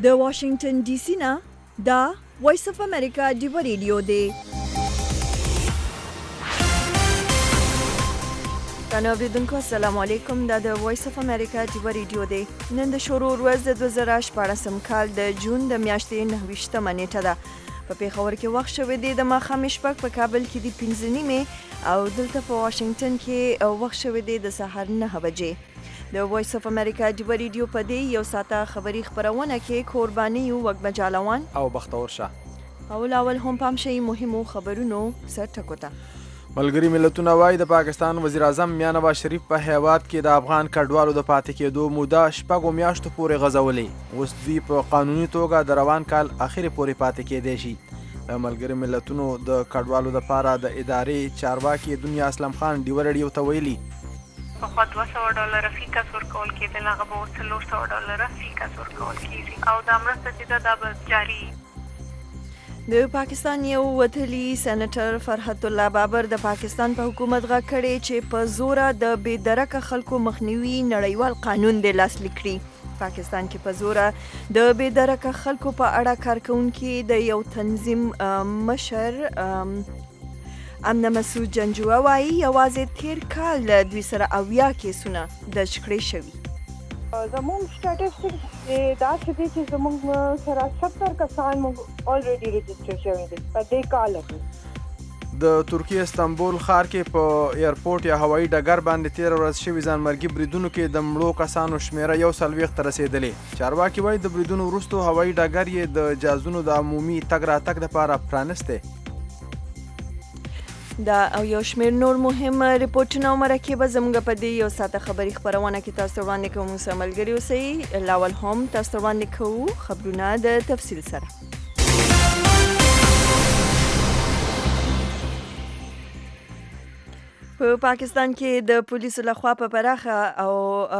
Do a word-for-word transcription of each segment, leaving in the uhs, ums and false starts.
د واشنگټن ډي سي نه دا وایس اف امریکا ډیو ریډیو دی. قانو اوریدونکو السلام علیکم. دا د وایس اف امریکا ډیو ریډیو دی. نن د شروع ورځ د دوه زره شپاړسم کال د جون د میاشتې نهه ویشتمه نیټه ده. په پیښور کې وخت شوی دی د ماښام شپږ، په کابل کې د پنځه نیمې او دلته په واشنگټن کې وخت شوی دی د سهار نهه بجې. د وایس اف امریکا ډیو ریډیو په دې یو ساعته خبري خبرونه کې قرباني یو وګ مجالوان او بختور شاه. اول اول هم پام شي مهمو خبرونو سر ټکوته. ملګری ملتونه وايي د پاکستان وزیر اعظم میاں نواز شریف په هیواد کې د افغان کډوالو د پاتې کېدو موده شپږو میاشتو پورې غځولې. اوس دوی په قانوني توګه د روان کال اخرې پورې پاتې کېدی شي. د ملګری ملتونو د کډوالو لپاره د ادارې چارواکي دنیا اسلم خان ډیو ریډیو ته ویلي پخوا دوه سوه ډالره فی کس ورکول کېدل، هغه به اوس څلور سوه ډالره فی کس ورکول کېږي او دا مرسته چې ده دا به جاري. د پاکستان یو وتلی سېنیټر فرحت الله بابر د پاکستان په حکومت غږ کړی چې په زوره د بې درکه خلکو مخنیوي نړیوال قانون دی لاسلیک کړي. پاکستان کې په زوره د بې درکه خلکو په اړه کارکونکي د یو تنظیم مشر امنه مسعود جنجوه وایي یوازې تیر کال دوی سره اویا کیسونه درج کړي شوي. زموږ سټیټسټکس داسې دي چې زموږ سره ستر کسان موږ الریډي رجسټر شوي دي په دې کال کې. د ترکیې استانبول ښار کې په ایرپورټ یا هوایي ډګر باندې تېره ورځ شوي ځانمرګي بریدونو کې د مړو کسانو شمېره یو څلوېښت ته رسېدلې. چارواکي وایي د بریدونو وروستو هوایي ډګر یې د جهازونو د عمومي تګ راتګ دپاره پرانستی. دا او یو شمېر نور مهم ریپورټونه او مرکې به زموږ په دې یو ساعته خبري خپرونه کې تاسو ته وړاندې کوو. موږ سره ملګري اوسئ. لاول هم تاسو ته وړاندې کوو خبرونه د تفصیل سره. په پاکستان کې د پولیسو لخوا په پراخه او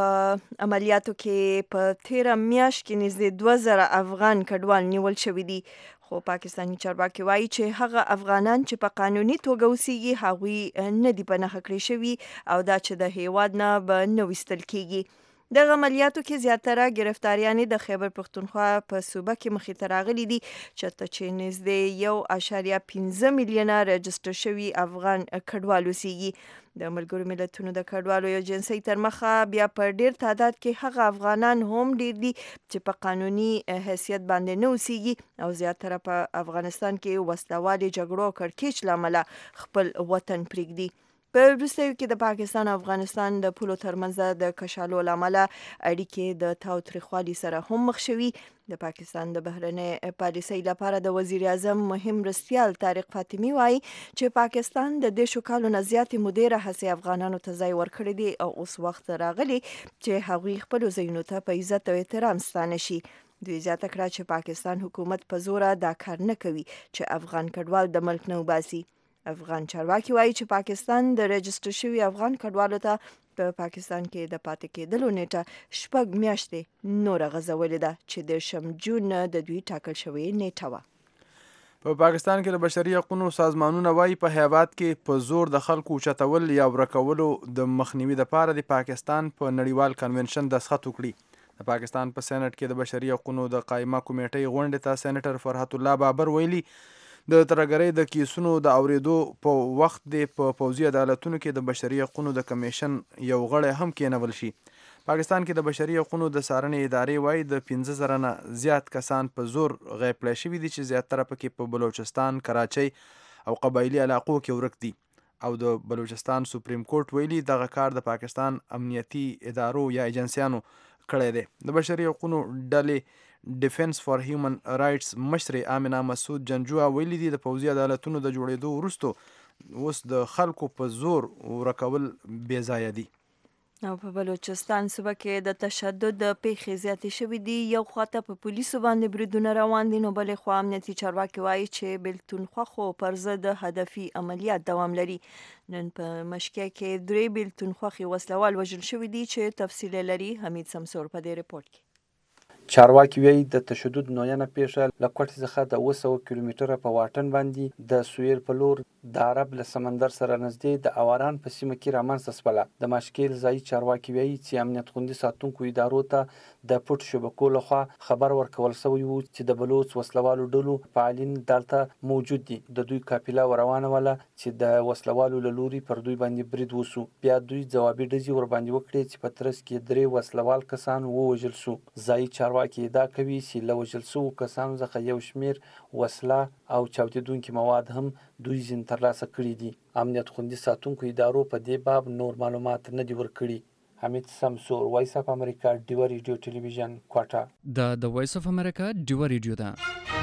عملیاتو کې په تیره میاشت کې نږدې دوه زره افغان کډوال نیول شوي دي. خو پاکستاني چارواکي وایي چې هغه افغانان چې په قانوني توګه اوسېږي هغوی نه دي په نښه کړي شوي او دا چې د هیواد نه به نه ویستل کېږي. دغه عملیاتو کې زیاتره ګرفتاریانې د خیبر پښتونخوا په صوبه کې مخې ته راغلي دي، چېرته چې نږدې یو اعشاریه پنځه میلیونه رجسټر شوي افغان کډوال اوسېږي. د ملګرو ملتونو د کډوالو ایجنسۍ تر مخه بیا په ډیر تعداد کې هغه افغانان هم ډیر دي چې په قانوني حیثیت باندې نه اوسېږي او زیاتره په افغانستان کې وسلوالې جګړو او کړکېچ له امله خپل وطن پرېږدي. په وروستیو کې د پاکستان او افغانستان د پولو ترمنځ د کشالو له امله اړیکې د تاوتریخوالي سره هم مخ شوي. د پاکستان د بهرنۍ پالیسۍ لپاره د وزیر اعظم مهم مرستیال طارق فاطمي وایي چې پاکستان د دېرشو کالو نه زیاتې مودې راهیسې افغانانو ته ځای ورکړی دی او اوس وخت راغلی چې هغوی خپلو ځایونو ته په عزت او احترام ستانه شي. دوی زیاته کړه چې پاکستان حکومت په زوره دا کار نه کوي چې افغان کډوال د ملک نه وباسي. افغان چارواکي وایي چې پاکستان د رجسټر شوي افغان کډوالو ته په پاکستان کې د پاتې کېدلو نیټه شپږ میاشتې نوره غځولې ده چې دېرشم جون د دوی ټاکل شوې نیټه وه. په پاکستان کې د بشري حقوقو سازمانونه وایي په هیواد کې په زور د خلکو اوچتول یا ورکولو د مخنیوي لپاره د پاکستان په نړیوال کنونشن دستخط وکړي. د پاکستان په سېنټ کې د بشري حقوقو د قایمه کمیټې غونډې ته سېنیټر فرحت الله بابر ویلي د ترهګرۍ د کیسونو د اوریدو په وخت د په پوځي عدالتونو کې د بشري حقوقو د کمیشن یو غړی هم کېنول شي. پاکستان کې د بشري حقوقو د څارنې ادارې وایي د پنځه زره نه زیات کسان په زور غیب کړای شوي دي چې زیاتره پکې په بلوچستان، کراچۍ او قبایلي علاقو کې ورک دي او د بلوچستان سپریم کورټ ویلي دغه کار د پاکستان امنیتي ادارو یا ایجنسیانو کړی دی. د بشري حقوقو ډلې ډیفنس فار هیومن رایټس مشرې امنه مسعود جنجوه ویلي دي د پوځي عدالتونو د جوړېدو وروسته اوس د خلکو په زور ورکول بې ځایه دي. او په بلوچستان صوبه کې د تشدد د پیښې زیاتې شوي دي. یو خواته په پولیسو باندې بریدونه روان دي نو بلې خوا امنیتي چارواکي وایي چې بیلتون خوښو پر ضد هدفي عملیات دوام لري. نن په مشکیه کې درې بیلتون خوښې وسلوال وژل شوي دي چې تفصیل لري حمید سمسور په دې ریپورت کې. چارواکي وایي د تشدد نوعینه پیښه له کوټې څخه د اوه سوه کیلومتره په واټن باندې د سویل په لور د عرب له سمندر سره نږدې د اواران په سیمه کې رامنځته شوله. د ماشکیل ځایي چارواکي وایي چې امنیت خوندي ساتونکو ادارو ته د پټو شبکو لخوا خبر ورکول شوی و چې د بلوچ وسلوالو ډلو فعالین دلته موجود دي. د دوی قافله ورروانه وله چې د وسلوالو له لوري پر دوی باندې برید وسو. بیا دوی ځوابي ډزې ورباندې وکړې چې په ترڅ کې درې وسلوال کسان ووژل شو. ځایي چارواکي ادعا کوي چې له وژل شوو کسانو څخه یو شمېر وسله او چاودېدونکي مواد هم دوی ځین ترلاسه کړي دي. امنیت خوندي ساتونکو ادارو په دې باب نور معلومات نه دي ورکړي. حمید سمسور، وایس اف امریکا، ډیوه ریډیو ټلویزیون، کوټه. دا د وایس اف امریکا ډیوه ریډیو ده.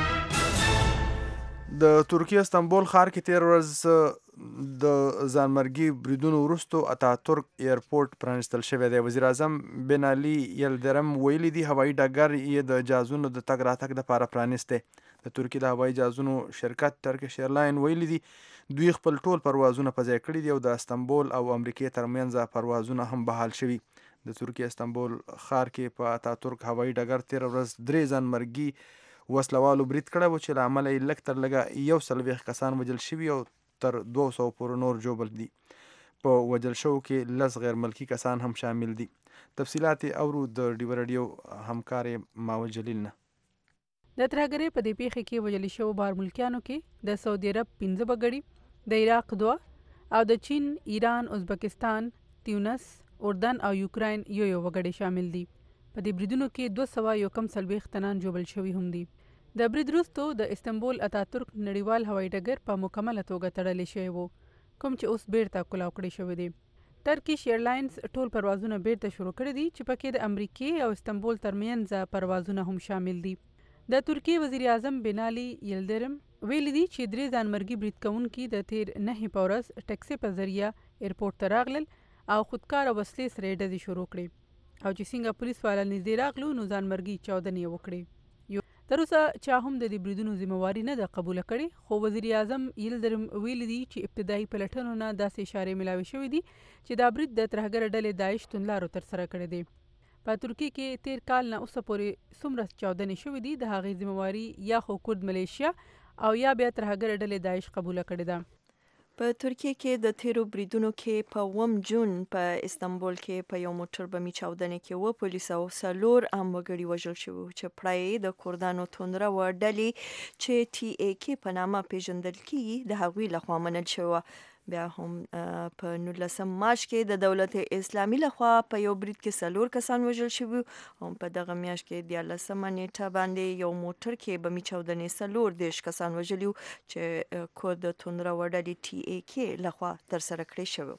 د ترکیه استانبول ښار کې تیر ورځ د ځانمرګي بریدونو وروسته اتاتورک ایرپورټ پرانیستل شوی دی. وزیر اعظم بن علي یلدرم ویلي دي هوایي ډګر یې د جهازونو د تګ راتګ لپاره پرانیستی. د ترکیې د هوایي جهازونو شرکت ټرکش ایرلاین ویلي دي دوی خپل ټول پروازونه په ځای کړي دي او د استانبول او امریکې ترمنځ پروازونه هم بحال شوي. د ترکیې استانبول ښار کې په اتاتورک هوایي ډګر تیر ورځ درې ځانمرګي وسلوالو برید کړی و چې له امله یې لږ تر لږه یو څلوېښت کسان وژل شوي او تر دوه سوو پورې نور ژوبل دي. په وژل شوو کې لس غیر ملکي کسان هم شامل دي. تفصیلات یې اورو د ډیوه راډیو همکار ماول جلیل نه. د ترهګرۍ په دې پیښه کې وژل شوو بهر ملکیانو کې د سعودي عرب پنځه وګړي، د عراق دوه او د چین، ایران، ازبکستان، تیونس، اردن او یوکراین یو یو وګړي شامل دي. په دې بریدونو کې دوه سوه یو کم څلوېښت تنان ژوبل شوي هم دي. د برید وروسته د استانبول اتاتورک نړیوال هوایي ډګر په مکمله توګه تړلی شوی و، کوم چې اوس بیرته کلاو کړی شوی دی. ټرکش ایرلاینز ټول پروازونه بیرته شروع کړي دي چې پکې د امریکې او استانبول ترمنځ پروازونه هم شامل دي. د ترکیې وزیر اعظم بن علي یلدرم ویلي دي چې درې ځانمرګي برید کوونکي د تیر نهې په ورځ ټکسي په ذریعه ایرپورټ ته راغلل او خودکاره وسلې سره یې ډزې شروع کړې او چې څنګه پولیس والا نږدې راغلو نو ځانمرګي چاودنې یې وکړې. تر اوسه چا هم د دې بریدونو ذمهواري نه ده قبوله کړې، خو وزیر اعظم یلدرم ویلي دي چې ابتدایي پلټنو نه داسې اشارې ملاوي شوې دي چې دا برید د ترهګره ډلې داعش توندلارو ترسره کړی دی. په ترکیې کې تیر کال نه اوسه پورې څومره چاودنې شوې دي د هغې ذمهواري یا خو کورد ملیشیا او یا بیا ترهګره ډلې داعش قبوله کړې ده. په ترکیه کې د تیرو بریدونو کې په اووم جون په استانبول کې په یو موټر بمي چاودنې کې اووه پولیس او څلور عام وګړي وژل شوي چې پړه د کردانو توندره وه ډلې چې ټي ای کې په نامه پیژندل کېږي د هغوی لخوا منل شوې وه. بیا هم په نولسم مارچ کې د دولت اسلامي لخوا په یو برید کې څلور کسان وژل شوي او په دغه میاشت کې دیارلسمه نیټه باندې یو موټر کې بمي چاودنې څلور دېرش کسان وژلي وو چې کورد توندره وه ډلې ټي ای کې لخوا ترسره کړی شوی.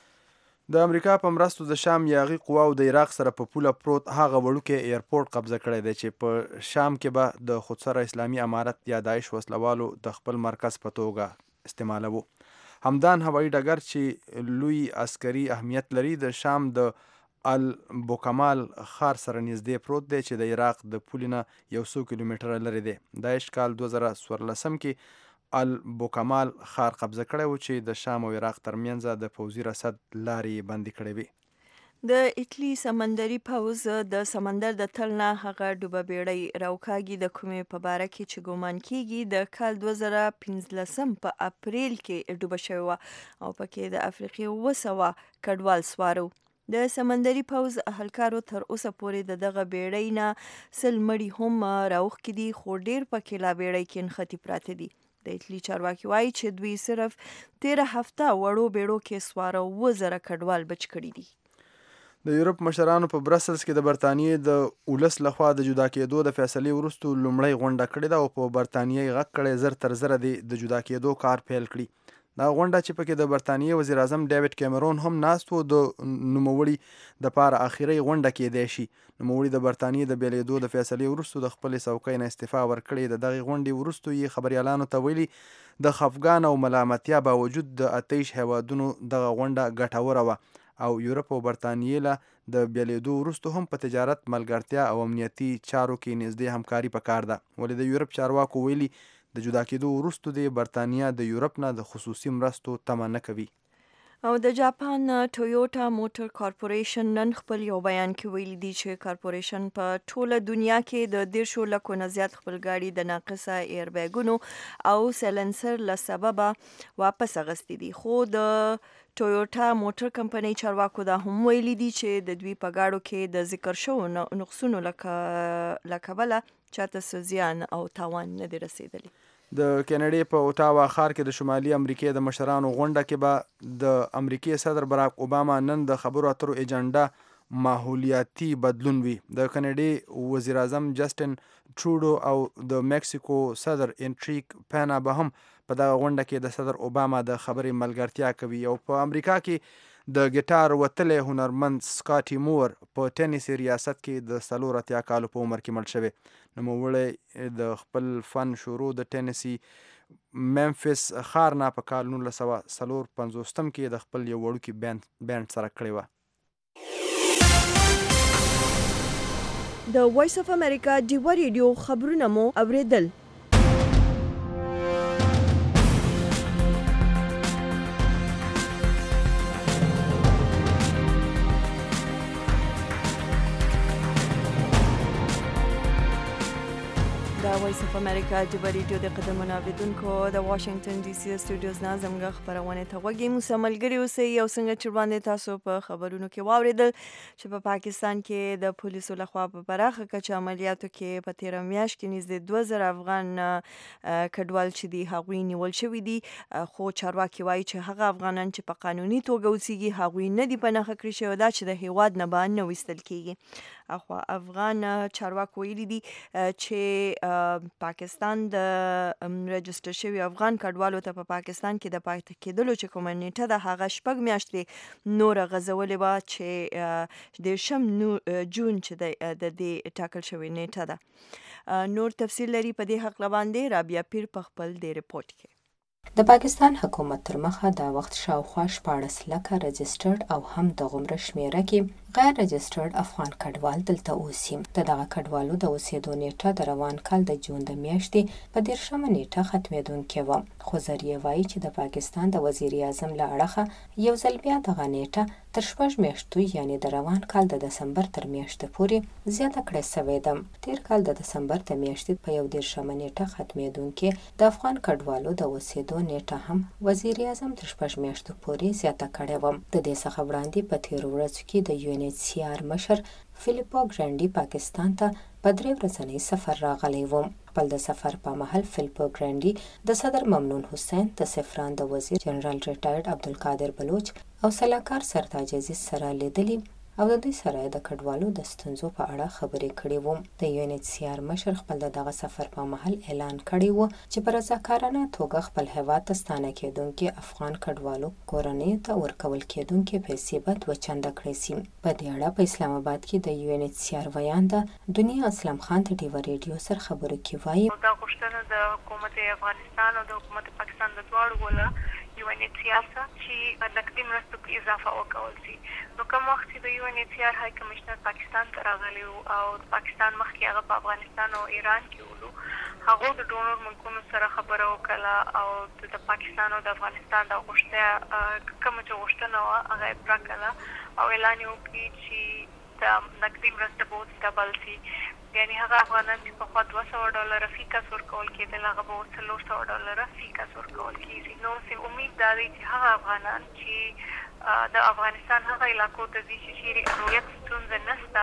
د امریکا په مرستو د شام یاغي قواو د عراق سره په پوله پروت هغه وړوکی ایرپورټ قبضه کړی دی چې په شام کې به د خودسره اسلامي امارت یا داعش وسلوالو د خپل مرکز په توګه استعمالوه. همدان هوایي ډګر چې لوی عسکري اهمیت لري د شام د البوکمال ښار سره نږدې پروت دی چې د عراق د پولې نه یو څو کیلومتره لرې دی. داعش کال دوه زره څوارلسم کې البوکمال ښار قبضه کړی و چې د شام او عراق ترمنځ د پوځي رسد لارې بندي کړې وې. د اټلی سمندري پوځ د سمندر د تل نه هغه ډوبه بیړۍ راوکاږي د کومې په باره کې چې ګومان کیږي د کال دوه زره پنځلسم په اپریل کې ډوبه شوې وه او پکې د افریقې اوه سوه کډوال سواره وو. د سمندري پوځ اهلکارو تر اوسه پورې د دغه بیړۍ نه سل مړي هم راوښکي دي خو ډېر پکې لا بیړۍ کې نښتي پراته دي. د اټلی چارواکي وایي چې دوی صرف تیره هفته وړو بیړو کې سواره اوه زره کډوال بچ کړي دي. د یورپ مشرانو په برسلز کې د برطانیې د ولس لخوا د جدا کېدو د فیصلې وروسته لومړۍ غونډه کړې ده او په برطانیې یې غږ کړی زر تر زره دې د جدا کېدو کار پیل کړي. دا غونډه چې پکې د برطانیې وزیر اعظم ډیوډ کیمرون هم ناست و د نوموړي دپاره اخري غونډه کېدی شي. نوموړي د برطانیې د بېلېدو د فیصلې وروسته د خپلې څوکۍ نه استعفا ورکړې. د دغې غونډې وروسته یې خبریالانو ته ویلي د خفګان او ملامتیا باوجود د اتهیش هیوادونو دغه غونډه ګټوره وه او یورپ او برطانیې له د بېلېدو وروسته هم په تجارت، ملګرتیا او امنیتي چارو کې نږدې همکاري پکار ده. ولې د یورپ چارواکو ویلي د جدا کېدو وروسته د برطانیه د یورپ نه د خصوصي مرستو تمه نه کوي. او د جاپان ټویوټا موټر کارپوریشن نن خپل یو بیان کې ویلي دي چې کارپوریشن په ټوله دنیا کې د دیرشو لکو نه زیات خپل ګاډي د ناقصه ایربیګونو او سیلنسر له سببه واپس اغستې دي. خو د ټویوټا موټر کمپنۍ چارواکو دا هم ویلي دي چې د دوی په ګاډو کې د ذکر شوو نقصونو له کبله چاته څه زیان او تاوان نه دی رسیدلی. د کینیډا په اوټاوا ښار کې د شمالي امریکې د مشرانو غونډه کې به د امریکې صدر براک اوباما نن د خبرو اترو ایجنډا ماحولیاتي بدلون وي. د کینیډا وزیر اعظم جسټن ټروډو او د میکسیکو صدر انریک پینا به هم په دغه غونډه کې د صدر اوباما د خبرې ملګرتیا کوي. او په امریکا کې د ګیټار وتلی هنرمند سکاټي مور په ټینیس ریاست کې د څلور اتیا کالو په عمر کې مړ شوی. نوموړی د خپل فن شروع د ټینیسي ممفیس ښار نه په کال نولس سوه څلور پنځوستم کې د خپل یو وړوکي بینډ سره کړې وه. د وایس اف امریکا ډیوه ریډیو خبرونه مو اوریدل. وایس اف امریکا ډیوه ریډیو د قدمونو اوریدونکو د واشنگټن ډي سي سټوډیوز نه زموږ خپرونه ته غوږی مو سملګری اوسئ. او څنګه چې باندې تاسو په خبرونو کې واوریدل چې په پاکستان کې د پولیسو لخوا په پراخه کچه عملیاتو کې په تیر میاشت کې نږدې دوه زره افغان کډوال چې دي هغوی نیول شوي دي. خو چارواکي وایي چې هغه افغانان چې په قانوني توګه اوسېږي هغوی نه دي په نښه کړي شوي دا چې د هیواد نه به نه ویستل کیږي. اخوا افغان چارواکو ویلي دي چې پاکستان د رجسټر شوي افغان کډوالو ته په پاکستان کې د پاتې کېدلو چې کومه نیټه ده هغه شپږ میاشتې نوره غځولې وه چې دېرشم جون چې د دې ټاکل شوې نیټه ده. نور تفصیل لري په دې هکله باندې رابعه پیر په خپل دې رپورټ کې. د پاکستان حکومت تر مخه دا وخت شاوخوا شپاړس لکه رجسټرډ او هم د غومره شمیره کې غیر رجسټرډ افغان کډوال دلته اوسي. د دغه کډوالو د اوسېدو نیټه د روان کال د جون د میاشتې په دېرشمه نیټه ختمېدونکې وه. خو ذریعې وایي چې د پاکستان د وزیر اعظم له اړخه یو ځل بیا دغه نیټه تر شپږ میاشتو یعنې د روان کال د دسمبر تر میاشتې پورې زیاته کړې سوې ده. تېر کال د دسمبر د میاشتې په یو دېرشمه نیټه ختمېدونکې د افغان کډوالو د اوسېدو نیټه هم وزیر اعظم تر شپږ میاشتو پورې زیاته کړې وه. د دې څخه وړاندې په تېرو ورځو کې د یو ان ایچ سی آر مشر فیلیپو ګرانډي پاکستان ته په درې ورځنی سفر راغلی و. خپل د سفر په مهال فیلیپو ګرانډي د صدر ممنون حسین، د سفران د وزیر جنرال ریټایرډ عبدالقادر بلوچ او سلاکار سرتاج عزیز سره لیدلي او د دوی سره د کډوالو د ستونزو په اړه خبرې کړې وو. د یو ان ایچ سی آر مشر خپل د دغه سفر په مهال اعلان کړی و چې په رضاکارانه توګه خپل هیواد ته ستانه کېدونکي افغان کډوالو کورنیو ته ورکول کېدونکي پیسې به دوه چنده کړې سي. په دې اړه په اسلام آباد کې د یو ان ایچ سی آر ویان ده دنیا اسلام خان د ډیوه ریډیو سره خبرو کې وایي دا غوښتنه د حکومت افغانستان او د حکومت پاکستان د دواړو ولا یو ان ایچ سی آر چې د نقدي مرستو کې اضافه وکول شي. نو کوم وخت چې د یو ان ایچ سی آر های کمشنر پاکستان ته راغلی او پاکستان مخکې هغه په افغانستان او ایران کې ولو هغه د ډونر ملکونو سره خبره وکړه او د پاکستان او د افغانستان د غوښتنه کوم چې غوښتنه وه هغه یې پوره کړه او اعلان یې وکړي چې د نقدي مرسته به وڅکول شي. یعنی هغه افغانان چې پخوا دوه سوه ډالره فی کس ورکول کېدل هغه به اوس څلور سوه ډالره فی کس ورکول کېږي. نو چې امید دا دی چې هغه افغانان چې د افغانستان هغه علاقو ته ځي چې چیرې امنیت ستونزه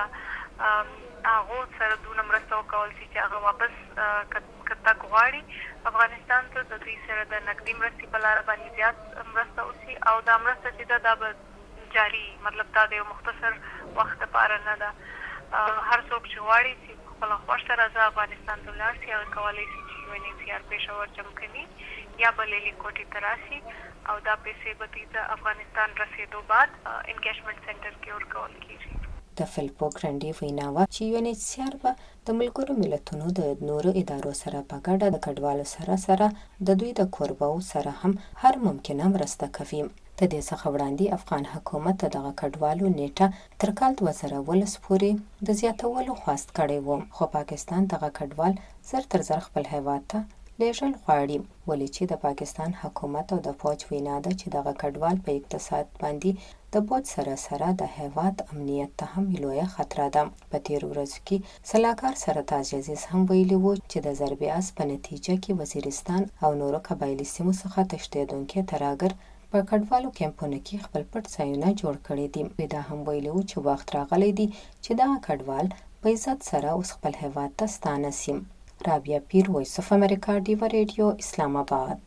نشته هغو سره دونه مرسته وکول شي چې هغه واپس که تګ غواړي افغانستان ته د دوی سره د نقدي مرستې په لاره باندې زیات مرسته وشي او دا مرسته چې ده دا به جاري مطلب دا د یو مختصر وخت لپاره نه ده. هر څوک چې غواړي چې خپله خوښ سره زه افغانستان ته ولاړ شي هغه کولی شي چې یو ان ایچ سی آر پېښور جمکني یا به لیلي کوټې ته راشي او دا پیسې به دوی د افغانستان رسېدو بعد انګیجمنټ سنټر کې ورکول کېږي. د فیلیپو ګرانډي وینا وه چې یو ان ایچ سی آر به د ملګرو ملتونو د نورو ادارو سره په ګډه د کډوالو سره سره د دوی د کوربو سره هم هر ممکنه مرسته کوي. د دې څخه وړاندې افغان حکومت د دغه کډوالو نیټه تر کال دوه زره اوولس پورې د زیاتولو خواست کړی و. خو پاکستان دغه کډوال زر تر زر خپل هیواد ته لیږل غواړي، ولې چې د پاکستان حکومت او د فوج وینا ده چې دغه کډوال په اقتصاد باندې د بوج سره سره د هیواد امنیت ته هم لویه خطره ده. په تیرو ورځو کې سلاکار سرتاج عزیز هم ویلي وو چې د ضربې اس په نتیجه کې وزیرستان او نورو قبایلي سیمو څخه تښتېدونکي ترهګر په کډوالو کیمپونو کې خپل پټ ځایونه جوړ کړي دي. دا هم ویلي وو چې وخت راغلی دی چې دغه کډوال په عزت سره اوس خپل هیواد ته ستانه سي. رابعه پیر، وایس اف امریکا، ډیوا ریډیو، اسلام آباد.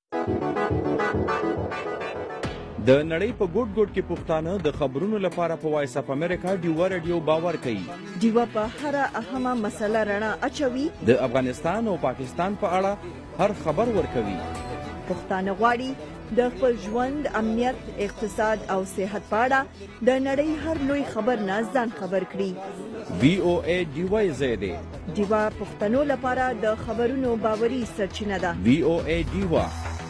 د نړۍ په ګوټ ګوټ کې پښتانه د خبرونو لپاره په وایس اف امریکا ډیوا ریډیو باور کوي. ډیوا په هر اهمه مسله رڼا اچوي. د افغانستان او پاکستان په اړه هر خبر ورکوي. پښتانه غواړي د خپل ژوند، امنیت، اقتصاد او صحت په اړه د نړۍ هر لوی خبر نه ځان خبر کړي. وی او ای ډیوا زیاده ډیوا پښتنو لپاره د خبرونو باوري سرچینه ده. وی او ای ډیوا.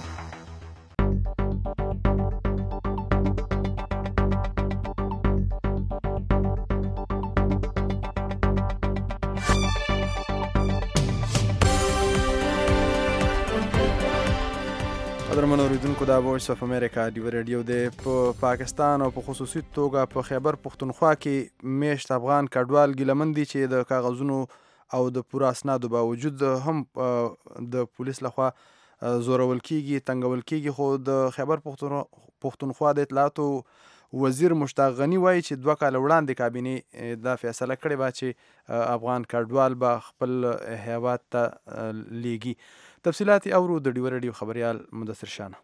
قدرمن اوریدونکو، دا وایس اف امریکا ډیوا ریډیو دی. په پاکستان او په خصوصي توګه په خیبر پښتونخوا کې میشت افغان کډوال ګیلمن دي چې د کاغذونو او د پوره اسنادو باوجود هم د پولیس لخوا زورول کیږي، تنګول کیږي. خو د خیبر پښتونخوا د اطلاعاتو وزیر مشتاق غني وایي چې دوه کاله وړاندې کابینې دا فیصله کړې وه چې افغان کډوال به خپل هیواد ته لیږي. تفصیلات اورو د ډیوا ریډیو خبریال مدثر شانه.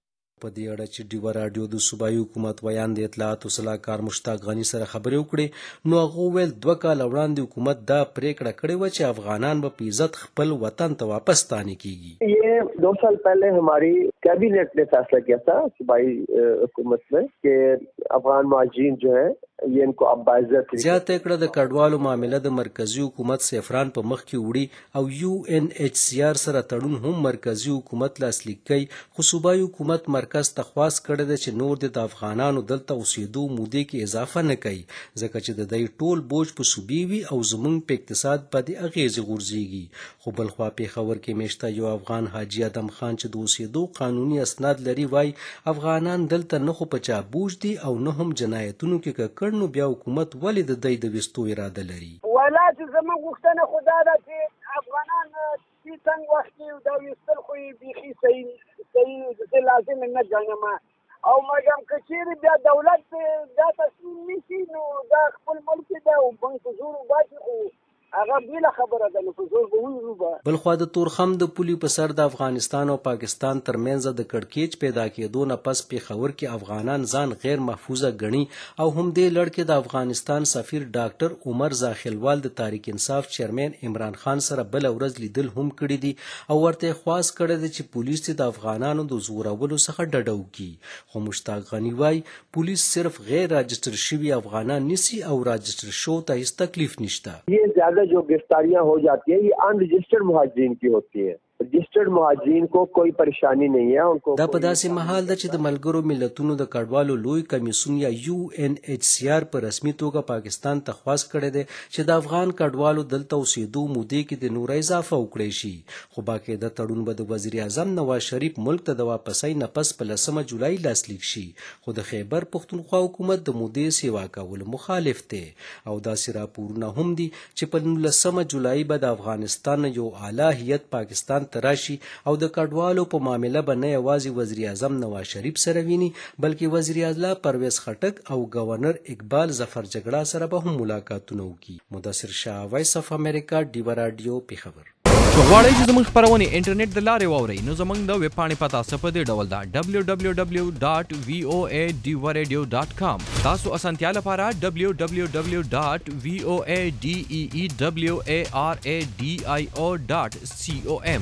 په دې اړه چې ډیوا راډیو د صوبایي حکومت ویان د اطلاعاتو سلاکار مشتاق غني سره خبرې وکړې، نو هغه ویل دوه کاله وړاندې حکومت دا پریکړه کړې وه چې افغانان به په عزت خپل وطن ته واپس ستانه کیږي. یہ دو سال پہلے ہماری کیبینٹ نے فیصلہ کیا تھا صوبائی حکومت میں کہ افغان مہاجرین جو ہے یہ ان کو اب باعزت زیاته کړه د کډوالو معامله د مرکزی حکومت سفران په مخ کې وړي او یو ان ایچ سی آر سره تړون هم مرکزی حکومت لاسلیک کوي. خو صوبایي حکومت مرکز ته خواست کړی دی چې نور د افغانانو دلته اوسېدو مودې کې اضافه نه کوي، ځکه چې د دوی ټول بوج په صوبې وي او زموږ په اقتصاد باندې اغیزې غورځېږي. خو بلخوا پېښور کې میشته یو افغان حاجي ادم خان چې د اوسېدو قانوني اسناد لري وایي افغانان دلته نه خو په چا بوج دي او نه هم جنایتونو کې ککړ، نو بیا حکومت ولې د دوی د ویستو اراده لري؟ ولا چې زموږ غوښتنه خو دا ده چې افغانان چې څنګه وخت کې دا ویستل خو یې بیخي صحیح صحیح زه لازم نه ګڼم، او مګم که چیرې بیا دولت دا تصمیم نیسي نو دا خپل ملک دی او موږ په زور وباسي، خو هغه بله خبره ده، نو په زور به ووځو به. بلخوا د تورخم د پولې په سر د افغانستان او پاکستان ترمنځ د کړکېچ پیدا کېدو نه پس پېښور کې افغانان ځان غیر محفوظه ګڼي او هم دې لړ کې د افغانستان سفیر ډاکټر عمر زاخیلوال د تحریک انصاف چیرمن عمران خان سره بله ورځ لیدل هم کړي دي او ورته خواست کړی دی چې پولیس د افغانانو د زورولو څخه ډډه وکړي. خو مشتاق غني وایي پولیس صرف غیر راجسټر شوي افغانان نیسي او راجسټر شو ته هیڅ تکلیف نشته. جو گرفتاریاں ہو جاتی ہیں یہ ان رجسٹرڈ مہاجرین کی ہوتی ہیں. رجسٹرڈ مهاجرین کو کوئی پریشانی نہیں ہے ان کو. دا په داسې مهال ده چې د ملګرو ملتونو د کډوالو لوی کمیسیون یا یو ان ایچ سی آر په رسمي توګه پاکستان ته خواست کړی دی چې د افغان کډوالو دلته اوسېدو مودې کې د نور اضافه وکړی شي. خو باقاعده تړون به د وزیر اعظم نواز شریف ملک ته د واپسۍ نه پس په لسمه جولای لاسلیک شي. خو د خیبر پښتونخوا حکومت د مودې سیوا کولو مخالف دی او داسې راپورونه هم دي چې په لسمه جولای به د افغانستان یو اعلی هیئت پاکستان تراشي او د کډوالو په معاملې به نه یوازې وزیر اعظم نواز شریف سره ویني بلکې وزیر اعلی پرویز خټک او گورنر اقبال ظفر جګړه سره به هم ملاقاتونه وکړي. مدثر شاه، وایس اف امریکا، ډیوا راډیو، پیښور. غواړئ چې زموږ خپرونې انټرنیټ د لارې واورئ نو زموږ د ویب پاڼې پته څه په دې ډول ده ډبلیو ډبلیو ډبلیو ډاټ وی او ای ډیوا ریډیو ډاټ کام. تاسو اسانتیا لپاره ډبلیو ډبلیو ډبلیو ډاټ وی او ای ډي ای ای ډبلیو ای آر ای ډي آی او ډاټ سی او ایم.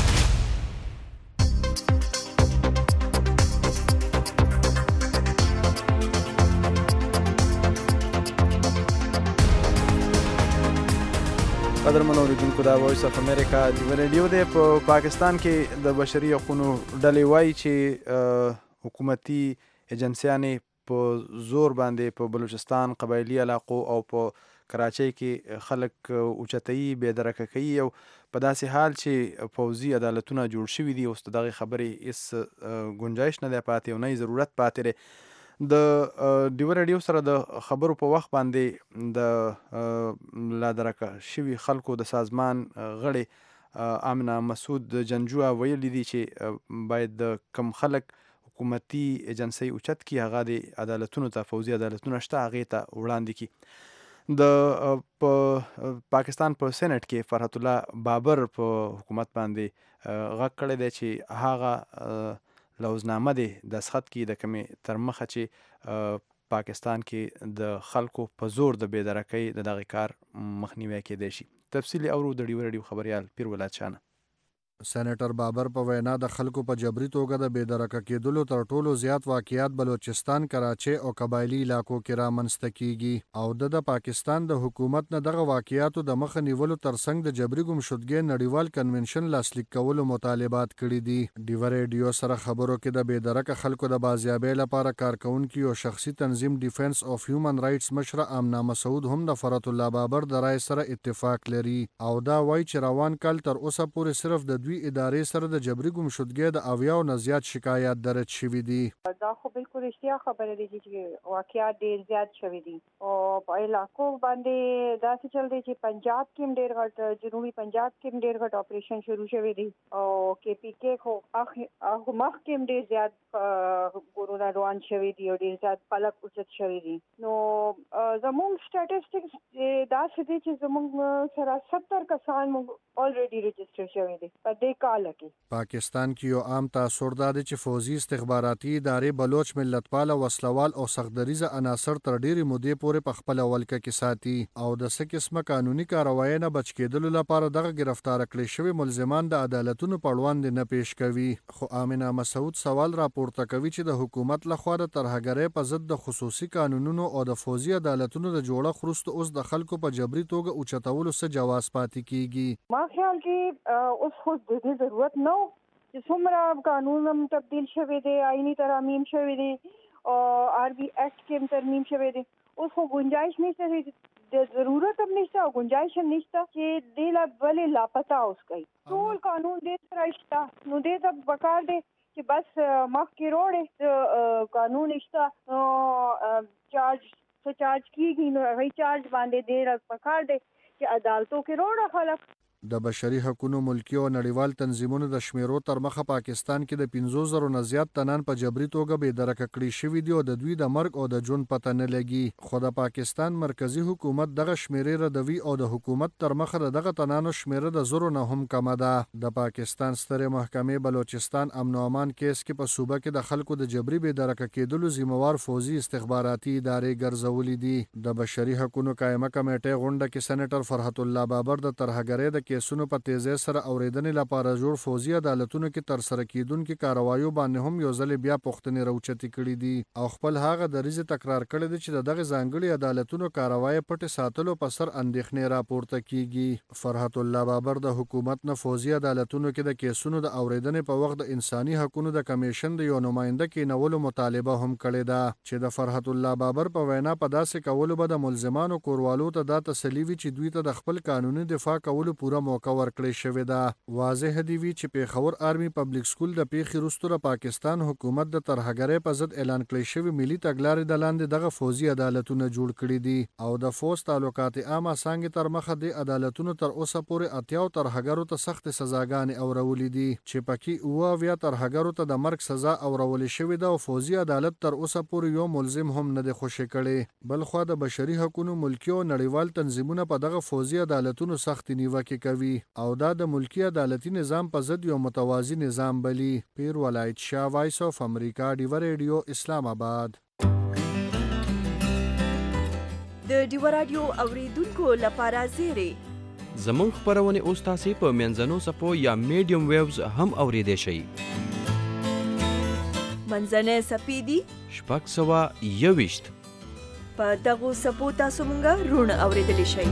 قدرمن اوریدونکو، دا وایس اف امریکا ډیوا ریډیو دی. په پاکستان کې د بشري حقوقو ډلې وایي چې حکومتي ایجنسیانې په زور باندې په بلوچستان قبایلي علاقو او په کراچۍ کې خلک اوچتوي بې درکه کوي او په داسې حال چې پوځي عدالتونه جوړ شوي دي اوس د دغې خبرې هېڅ ګنجایش نه دی پاتې او نه یې ضرورت پاتې دی د ډیوه راډیو سره د خبرو په وخت باندې د لا درکه شوي خلکو د سازمان غړي آمنه مسعود جنجوه ویلي دي چې باید د کم خلک حکومتي ایجنسۍ اوچت کړي هغه د عدالتونو ته پوځي عدالتونه شته هغې ته وړاندې کړي د په پاکستان په سینټ کې فرحت الله بابر په حکومت باندې غږ کړی دی چې هغه لوزنامه دی دستخط کړي د کومې تر مخه چې پاکستان کې د خلکو په زور د بې درکۍ د دغې کار مخنیوی کیدی شي. تفصیلي اورو د ډیوه راډیو خبریال پیر ولایت شانه. سېنیټر بابر په وینا د خلکو په جبري توګه د بې درکه کېدلو تر ټولو زیات واقعیات بلوچستان، کراچۍ او قبایلي علاقو کې رامنځته کیږي او د د پاکستان د حکومت نه دغه واقعیاتو د مخه نیولو ترڅنګ د جبري ګمشدګۍ نړیوال کنونشن لاسلیک کولو مطالبات کړي دي. ډیوه راډیو سره خبرو کې د بې درکه خلکو د بازیابۍ لپاره کارکونکي او شخصي تنظیم ډیفنس اف هیومن رایټس مشره آمنه مسعود هم د فرحت الله بابر د رای سره اتفاق لري او دا وایي چې روان کال تر اوسه پورې صرف د دوی ادارې سره د جبري ګمشدګۍ د اویاو نه زیات شکایات درج شوي دي. دا خو بالکل رښتیا خبره دی چې واقعیات ډېر زیات شوي دي او په علاقو باندې داسې چل دی چې پنجاب کې هم ډېر غټ، جنوبي پنجاب کې هم ډېر غټ اپریشن شروع شوی دی او کې پی کې خو هغه مخ کې هم ډېر زیات ګورونه روان شوي دي او ډېر زیات خلک اوچت شوي دي. نو زموږ سټیټسټکس داسې دي چې زموږ سره ستر کسان موږ الریډي رجسټر شوي دي په دې کال کې. پاکستان کې یو عام تاثر دا دی چې فوزي استخباراتي ادارې بلوچ ملتپاله وسلوال او سختدریزه عناصر تر ډېرې مودې پورې په خپله ولکه کې ساتي او د څه قسمه قانوني کاروایۍ نه بچ کېدلو لپاره دغه ګرفتاره کړي شوي ملزمان د عدالتونو په وړاندې نه پیش کوي. خو آمنه مسعود سوال راپورته کوي چې د حکومت لخوا د ترهګرۍ په ضد د خصوصي قانونونو او د فوزي عدالتونو د جوړښت وروسته اوس د خلکو په جبري توګه اوچتولو څه جواز پاتې کیږي. ما خیال کې اوس خو د دې ضرورت نه و چې څومره قانون هم تبدیل شوی دی، آئینی ترامیم شوی دی او آر بی ایکٹ کې هم ترمیم شوی دی. اوس خو گنجائش نشته، د ضرورت هم نشته او گنجائش هم نشته چې دې لا بلې لاپتا اوس کوي. ټول قانون دې سره شته نو دې ته پکار دی چې بس مخکې روړې قانون شته چارج څه چارج کیږي نو هغه چارج باندې دې پکار دی چې عدالتو کې روړه خلک. د بشري حقوقو ملکی او نړیوال تنظیمونو د شمیرو تر مخه پاکستان کې د پنځو زرو نه زیات تنان په جبري توګه بې درکه کړي شوي دي او د دوی د مرګ او د ژوند پته نه لګي. خو د پاکستان مرکزی حکومت دغه شمیرې ردوي او د حکومت تر مخه د دغه تنانو شمیره د زرو نه هم کمه ده. د پاکستان سترې محکمې بلوچستان امن او امان کیس کې په صوبه کې د خلکو د جبري بې درکه کېدلو ذمہوار فوزي استخباراتي ادارې ګرځولې دي. د بشري حقوقو قائمه کمیټې غونډه کې سېنیټر فرحت الله بابر د ترهګرۍ د کیسونو په تیزۍ سره اورېدنې لپاره جوړ فوزي عدالتونو کې ترسره کیدونکو کاروایو باندې هم یو ځل بیا پوښتنې راوچتې کړي دي او خپل هغه دریځ تکرار کړی دی چې دغه ځانګړي عدالتونو کاروای پټ ساتلو په سر اندېښنې راپورته کیږي. فرحت الله بابر د حکومت نه فوزي عدالتونو کې د کیسونو د اورېدنې په وخت د انساني حقوقو د کمیشن د یو نماینده کېنولو مطالبه هم کړې ده چې د فرحت الله بابر په وینا په داسې کولو به د ملزمانو کوروالو ته دا تسلي وي چې دوی ته د خپل قانوني دفاع کولو پوره موقع ورکړی شوې ده. واضح دی وی چې پیښور آرمي پبلک سکول د پیښې وروسته پاکستان حکومت د ترهګرۍ په ضد اعلان کړی شوی ملي تګلارې د لاندې دغه فوزي عدالتونه جوړ کړي دي او د فوز تعلقات عامه څنګه تر مخه د عدالتونو تر اوسه پورې اتیاو ترهګرو ته سخت سزاګانې اورولې دي چې پکې اوه بیا ترهګرو ته د مرګ سزا اورول شوې ده او فوزي عدالت تر اوسه پورې یو ملزم هم نه دی خوشی کړي. بل خو د بشري حقوقو ملکی او نړیوال تنظیمونه په دغه فوزي عدالتونو سخت نیوکه کوي او دا د ملکی عدالتي نظام په ضد یو متوازی نظام بلی. پیر ولایت شاه، وایس اف امریکا، ډیوه ریډیو، اسلام آباد. د ډیوه راډیو اوریدونکو لپاره زیری زموږ خبرونه اوس تاسو په منځنو سپو یا میډیم ویوز هم اوریدئ شئ. منځنۍ سپې دي شپږ سوه یوویشت. په دغو سپو تاسو مونږ روڼ اوریدلی شئ.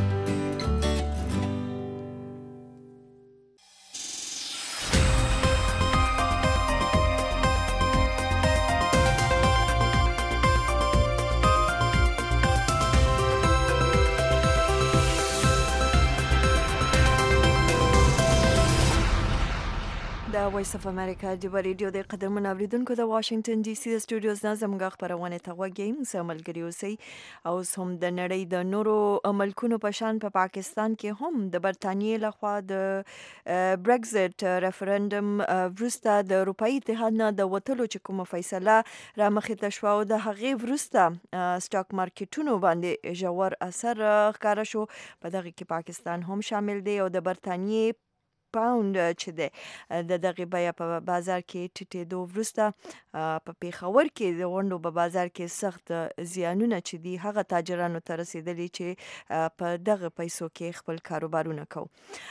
وایس اف امریکا د ریډیو د قدرمن اوریدونکو د واشنگټن ډي سي د سټوډیوز نه زموږ خبرونه ته وګیم سملګری اوسئ او هم د نړۍ د نورو ملکونو په شان په پا پاکستان کې هم د برتانیې لخوا د برگزټ ریفرندم وروسته د اروپאי اتحاد نه د وټلو چې کومه فیصله را مخې ته شو او د هغې وروسته سټاک مارکیټونو باندې ژور اثر ښکاره شو. په دغه کې پاکستان هم شامل دی او د برتانیې پاوند چې ده د دغه بیا په بازار کې ټیټېدو وروسته په پیښور کې د غونډو په بازار کې سخت زیانونه چې دي هغه تاجرانو ته رسیدلي چې په دغه پیسو کې خپل کاروبارونه کو.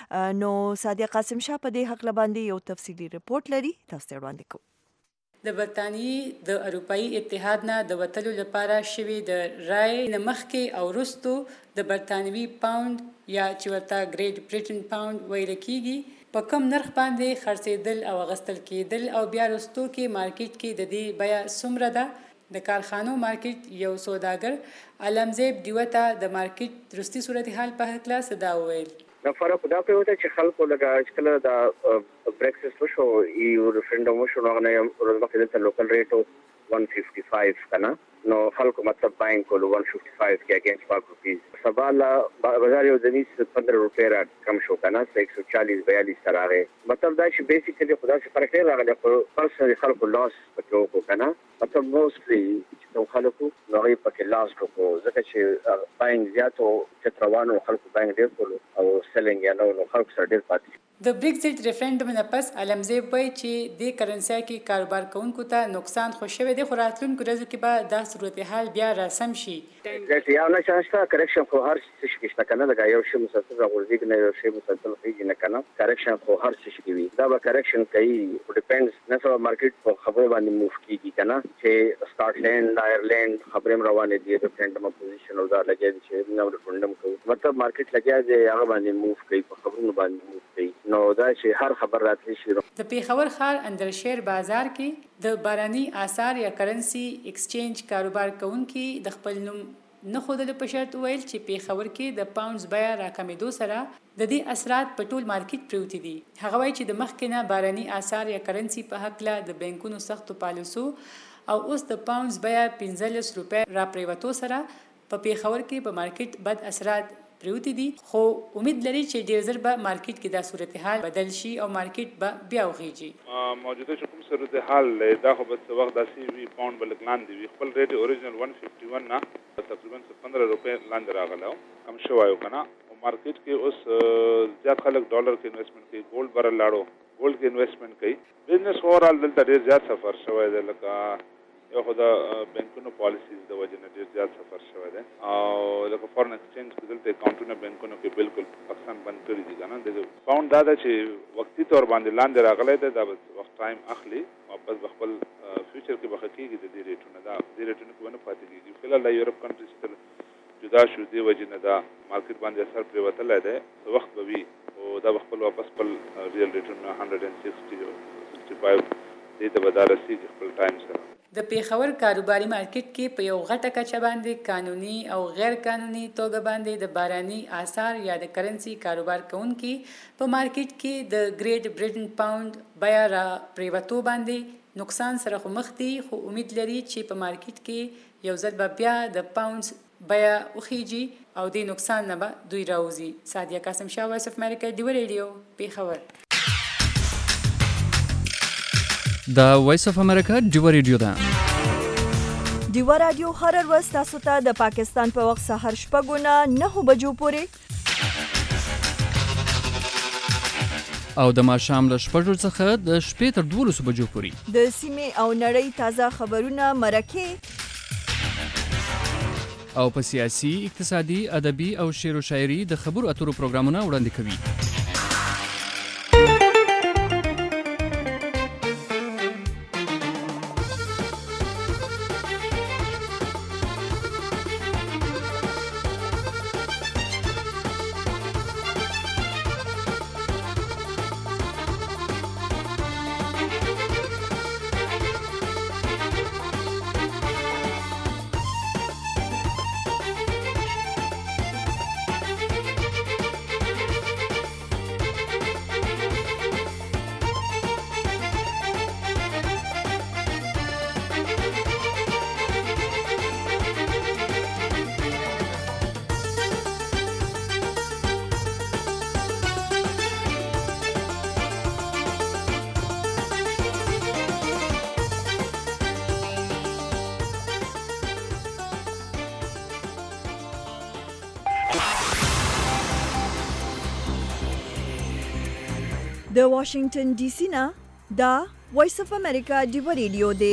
نو صادق قاسم شاه په دې حق باندې یو تفصیلی رپورت لري، تاسو ته وړاندې کوم. د برتانیې د اروپאי اتحاد نه د وتلو لپاره شوی د رای نه مخکې او وروستو د برتانوي پاوند یا چې ورته ګریټ بریټن پاوند ویل کیږي په کم نرخ باندې خرڅېدل او اغستل کېدل او بیا وروستو کې مارکیټ کې د دې بیه څومره ده. د کارخانو مارکیټ یو سوداګر علمزیب دیوته د مارکیټ درستی صورتحال په هکله صدا وویل. دا فرق دا په وته چې خلکو لګا چې کله دا برکسټ وشو یو ریفرندوم وشو نو نه ورځ د لوکل ریټو one fifty-five کنه نو خلکو مطلب باین کولو one fifty-five کې اگینست five روپیز سبالا بازار یو دنیس پندرہ روپے را کم شو کنه ایک سو چالیس بیالیس تر راغی مطلب دا چې بیسیکلی خدا سے فرق نه راغلی خو پرسنل خلکو لاس پکې وکړو کنه مطلب موستلی چې خلکو نوې پکې لاس وکړو ځکه چې باین زیاتو چې روانو خلکو باین ډیر کولو او سیلینګ یا نو خلکو سره ډیر پاتې. د برگزټ ریفرندوم نه پس علمزیب وایي چې د کرنسي کې کاروبار کوونکو ته نقصان خو شوی دی خو راتلونکو ورځو کې به دا صورتحال بیا راسم شي. یا نه شاسته کریکشن خو هر څه شي شته کنه دا یو شی مسلسل راغورځي نه یو شی مسلسل کیږي نه کنه کریکشن خو هر څه شي وي دا به کریکشن کوي ډیپندز نه سو مارکیټ په خبره باندې موف کیږي کنه چې سکاټلند آیرلند خبرم روانه دي ریفرندوم اپوزیشن او دا لګي چې نو ریفرندوم کوي مطلب مارکیټ لګي چې هغه باندې موف کوي په خبرونو باندې موف کوي نو دا چې هر خبر راتلی شي. د پیښور ښار اندرشیر بازار کې د باراني آثار یا کرنسي ایکسچینج کاروبار کوونکي د خپل نوم نه ښودلو په شرط ویل چې پیښور کې د پاونډز بیه راکمېدو سره د دې اثرات په ټول مارکیټ پروتي دي. هغه وایي چې د مخکې نه باراني آثار یا کرنسي په هکله د بانکونو سختو پالیسو او اوس د پاونډز بیه پنځلس روپۍ را پریوتو سره په پیښور کې په مارکیټ بد اثرات پروتي دي خو امید لري چې ډیر زر به مارکیټ کې دا صورتحال بدل شي او مارکیټ به بیا وغیږي. موجوده کوم صورتحال دا خو به وخت داسې وي پاوند بل لاندې وي خپل ریټ اوریجنل one fifty-one نه تقریبا پندرہ روپے لاندې راغله کم شوی کنه او مارکیټ کې اوس زیات خلک ډالر کې انویسټمنٹ کوي ګولډ برل لاړو ګولډ کې انویسټمنٹ کوي بزنس اورال دلته ډیر زیات سفر شوی دی لکه یو خو د بانکونو پالیسیز د وجه نه ډیر زیات سفر شوی دی او لکه فورن ایکسچینج کې دلته اکاونټونه بانکونو کې بالکل پاکستان بند کړی دي کنه د پاوند دا چې وقتی طور باندې لاندې راغلی دی دا وخت ټایم اخلي واپس خپل فیوچر کې بخکیږي د دې ریټونو دا د ریټونو کې ونه پاتې کیږي فلال د یورپ کنټریز تر جدا شو دی وجه نه دا مارکیټ باندې اثر پرې وتلی دی وخت به وي او دا خپل واپس خپل ریل ریټونه one sixty or sixty-five دې ته به دا رسیږي خپل ټایم سره. د پیښور کاروباري مارکیټ کې په یو غټه کچه باندې قانوني او غیر قانوني توګه باندې د باراني آثار یا د کرنسي کاروبار کوونکي په مارکیټ کې د ګریټ بریټن پاوند بیا را پریوتو باندې نقصان سره خو مخ دي خو امید لري چې په مارکیټ کې یو ځل به بیا د پاوندز بیا وخیږي او د نقصان نه به دوی راوځي. سادیه قاسم شاه وایس اف امریکا ډیو ریډیو پیښور. د وایس اف امریکا ډیو ریډیو ده. ډیو رادیو هر ورځ تاسو ته د پاکستان په وخت سهار شپږ نه نهه بجو پورې او د ماښام له شپږو څخه د شپې تر دولسو بجو پورې د سیمې او نړۍ تازه خبرونه مرکې او په سیاسي اقتصادي ادبي او شعر و شاعري د خبرو اترو پروګرامونه وړاندې کوي. د واشنگټن ډي سي نه دا وایس اف امریکا ډیو ریډیو دی.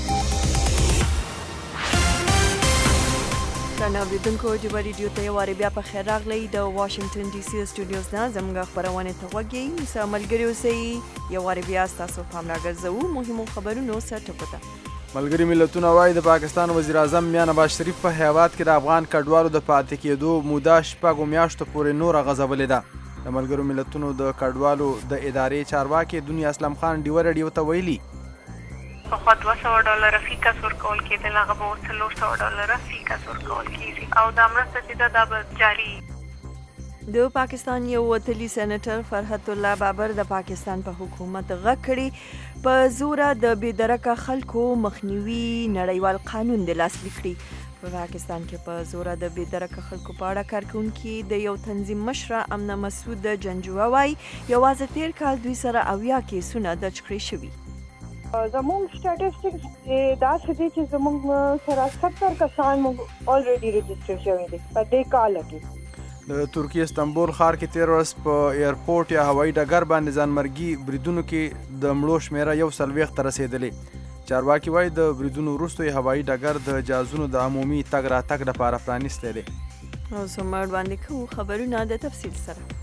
درنو اوریدونکو ډیو ریډیو ته یو وارې بیا په خیر راغلی. د واشنگټن ډي سي سټوډیوز نه زموږ خپرونې ته وګورئ. سره ملګري اوسئ. یو وارې بیا ستاسو پام راګرځوو مهمو خبرونو سره ټکو ته. ملګري ملتونه وایي د پاکستان وزیر اعظم میا نواز شریف په هیواد کې د افغان کډوالو د پاتې کېدو موده شپږو میاشتو پورې نوره غځولې ده. د ملګرو ملتونو د کډوالو د ادارې چارواکي دنیا اسلام خان ډیو ریډیو ته ویلي پخوا دوه سوه ډالره فی کس ورکول کېدل، هغه به اوس څلور سوه ډالره فی کس ورکول کېږي او دا مرسته چې ده دا به جاري. د پاکستان یو وتلی سېنیټر فرحت الله بابر د پاکستان په حکومت غږ کړي په زوره د بېدرکه خلکو مخنیوي نړیوال قانون د لاسلیک کړي. په پاکستان کې په زوره د بېدرکه خلکو په اړه کارکوونکي د یو تنظیم مشره امنه مسعود جنجوه وایي یوازې تیر کال دوی سره اویا کیسونه درج کړي شوي. زموږ سټاټسټکس داسې دي چې زموږ سره ستر کسان موږ الریډي رجسټر شوي دي په دې کال کې. د ترکیې استنبول ښار کې تیر ورځ په ایرپورټ یا هوایي ډګر باندې ځانمرګي بریدونو کې د مړو شمیره یو څلوېښت ته رسېدلې. چارواکي وایي د بریدونو وروسته یې هوایي ډګر د جهازونو د عمومي تګ راتګ لپاره پرانیستی دی. اوس هم وړاندې کوو خبرونه د تفصیل سره.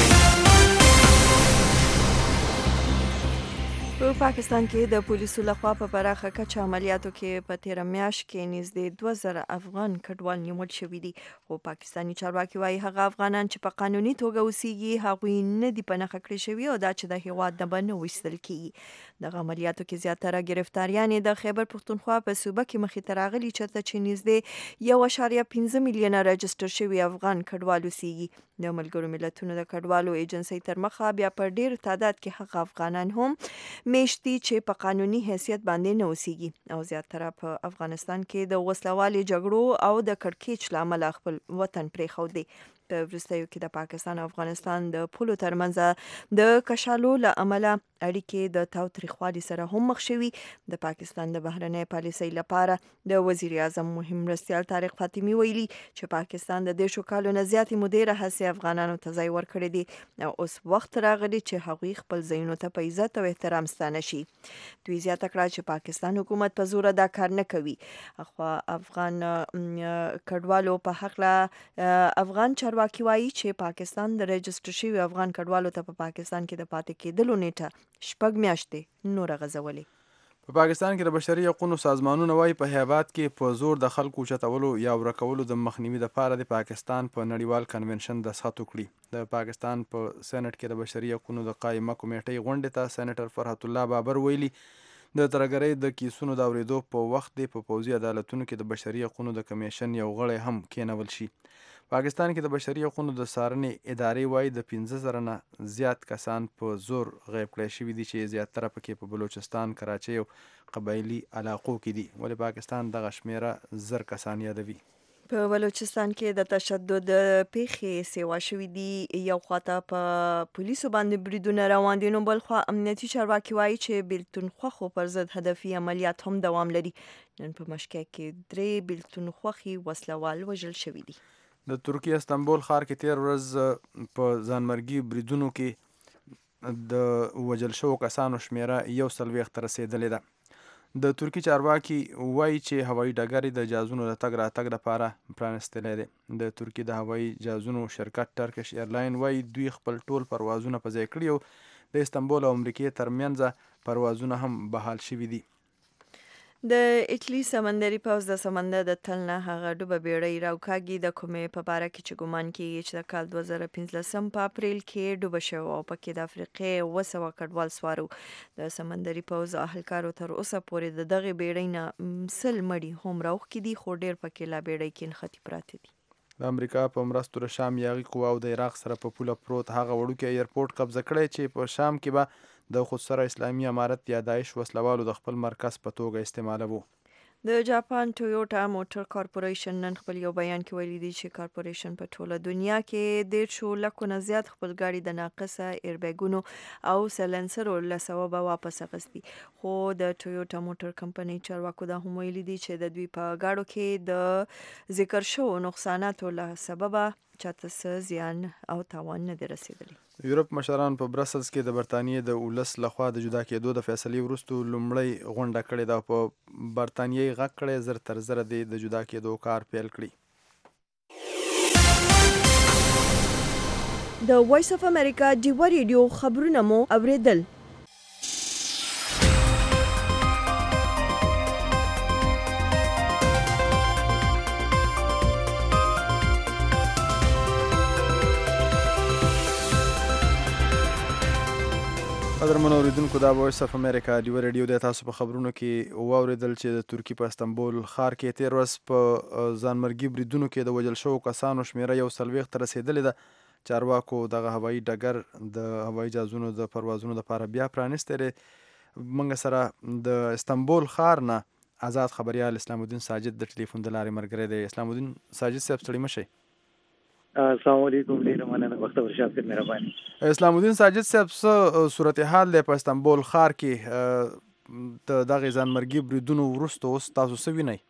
په پاکستان کې د پولیسو لخوا په پراخه کچه عملیاتو کې په تیره میاشت کې نږدې دوه زره افغان کډوال نیول شوي دي. خو پاکستاني چارواکي وایي هغه افغانان چې په قانوني توګه اوسیږي هغوی نه دي په نښه کړي شوي او دا چې د هیواد نه به نه ویستل کیږي. دغه عملیاتو کې زیاتره ګرفتاریانې د خیبر پښتونخوا په صوبه کې مخې ته راغلي چېرته چې نږدې یو اعشاریه پنځه میلیونه رجسټر شوي افغان کډوال اوسیږي. د ملګرو ملتونو د کډوالو ایجنسۍ تر مخه بیا په ډیر تعداد کې هغه افغانان هم میشتي چې په قانوني حیثیت باندې نه اوسیږي او زیاتره په افغانستان کې د وسلوالې جګړو او د کړکېچ له امله خپل وطن پرېښودی. په وروستیو کې د پاکستان او افغانستان د پولو ترمنځ د کشالو له امله اړیکې د تاوتریخوالي سره هم مخ شوي. د پاکستان د بهرنۍ پالیسۍ لپاره د وزیر اعظم مهم مرستیال طارق فاطمي ویلي چې پاکستان د دېرشو کالو نه زیاتې مودې راهیسې افغانانو ته ځای ورکړی دی او اوس وخت راغلی چې هغوی خپل ځایونو ته په عزت او احترام ستانه شي. دوی زیاته کړه چې پاکستان حکومت په زوره دا کار نه کوي. اخوا افغان کډوالو په هکله افغان چارواکي وایي چې پاکستان د رجسټر شوي افغان کډوالو ته په پاکستان کې د پاتې کېدلو نیټه شپږ میاشتې نوره غځولې. په پاکستان کې د بشري حقوقو سازمانونه وایي په هیواد کې په زور د خلکو اوچتولو یا ورکولو د مخنیوي لپاره د پاکستان په نړیوال کنونشن دستخط وکړي. د پاکستان په سېنټ کې د بشري حقوقو د قایمه کمیټې غونډې ته سېنیټر فرحت الله بابر ویلي د ترهګرۍ د کیسونو د اورېدو په وخت د په پوځي عدالتونو کې د بشري حقوقو د کمیشن یو غړی هم کېنول شي. پاکستان کې د بشري حقوقو د څارنې ادارې وایي د پنځه زره نه زیات کسان په زور غیب کړی شوي دي چې زیاتره پکې په بلوچستان، کراچۍ او قبایلي علاقو کې دي. ولې پاکستان دغه شمیره زر کسان یادوي. په بلوچستان کې د تشدد پیښې سیوا شوي دي. یو خواته په پولیسو باندې بریدونه روان دي نو بل خوا امنیتي چارواکي وایي چې بیلتون خوښو پر ضد هدفي عملیات هم دوام لري. نن په مشکک کې درې بیلتون خوښي وسلوال وژل شوي دي. د ترکیې استنبول ښار کې تیر ورځ په ځانمرګي بریدونو کې د وژل شوو کسانو شمیره یو څلوېښت ته رسېدلې ده. د ترکي چارواکي وایي چې هوایي ډګر د جهازونو د تګ راتګ لپاره پرانیستلی دی. د ترکي د هوایي جهازونو شرکت ټرکش ایرلاین وایي دوی خپل ټول پروازونه په ځای کړي او د استنبول او امریکې ترمنځ پروازونه هم بحال شوي دي. د اټلی سمندري پوځ د سمندر د تل نه هغه ډوبه بیړۍ راوکاږي د کومې په باره کې چې ګمان کېږي چې د کال دوه زره پنځلسم په اپریل کې ډوبه شوې او پکې د افریقې اوه سوه کډوال سوارو. د سمندري پوځ اهلکارو تر اوسه پورې د دغې بیړۍ نه سل مړي هم راوښکي دي خو ډېر پکې لا بیړۍ کې نښتي پراته دي. د امریکا په مرستو د شام یاغي قواو د عراق سره په پوله پروت هغه وړوکی ایرپورټ قبضه کړی چې په شام کې به د خودسره اسلامي امارت یا داعش وسلوالو د خپل مرکز په توګه استعمالوه. د جاپان ټویوټا موټر کارپوریشن نن خپل یو بیان کې ویلي دي چې کارپوریشن په ټوله دنیا کې دېرشو لکو نه زیات خپل ګاډي د ناقصه ایربیګونو او سلنسرو له سببه واپس اخیستي. خو د ټویوټا موټر کمپنۍ چارواکو دا هم ویلي دي چې د دوی په ګاډو کې د ذکر شوو نقصاناتو له سببه چاته څه زیان او تاوان نه دی رسېدلی. یورپ مشران په برسلز کې د برتانیې د ولس لخوا د جدا کېدو د فیصلې وروسته لومړی غونډه کړې ده او په برتانیې غږ کړی زر تر زره دی د جدا کېدو کار پیل کړي. د وایس اف امریکا ډیوا ریډیو خبرونه مو اوریدل. قدرمنو اوریدونکو دا وایس اف امریکا ډیوا ریډیو د تاسو په خبرونو کې واوریدل چې د ترکی په استنبول ښار کې تیر ورځ په ځانمرګي بریدونو کې د وژل شوو کسانو شمیره یو څلوېښت ته رسېدلې ده. چارواکو دغه هوایي ډګر د هوایي جهازونو د پروازونو لپاره بیا پرانیستی دی. موږ سره د استنبول ښار نه آزاد خبریال اسلام الدین ساجد د ټلیفون د لارې ملګری دی. اسلام الدین ساجد صاحب ستړي مه شئ. السلام علیکم، ډیره مننه وخت ورشاد کړ مهرباني. اسلام الدین ساجد صاحب څه صورتحال دی په استنبول ښار کې د دغې ځانمرګي بریدونو وروسته اوس تاسو څه وینئ؟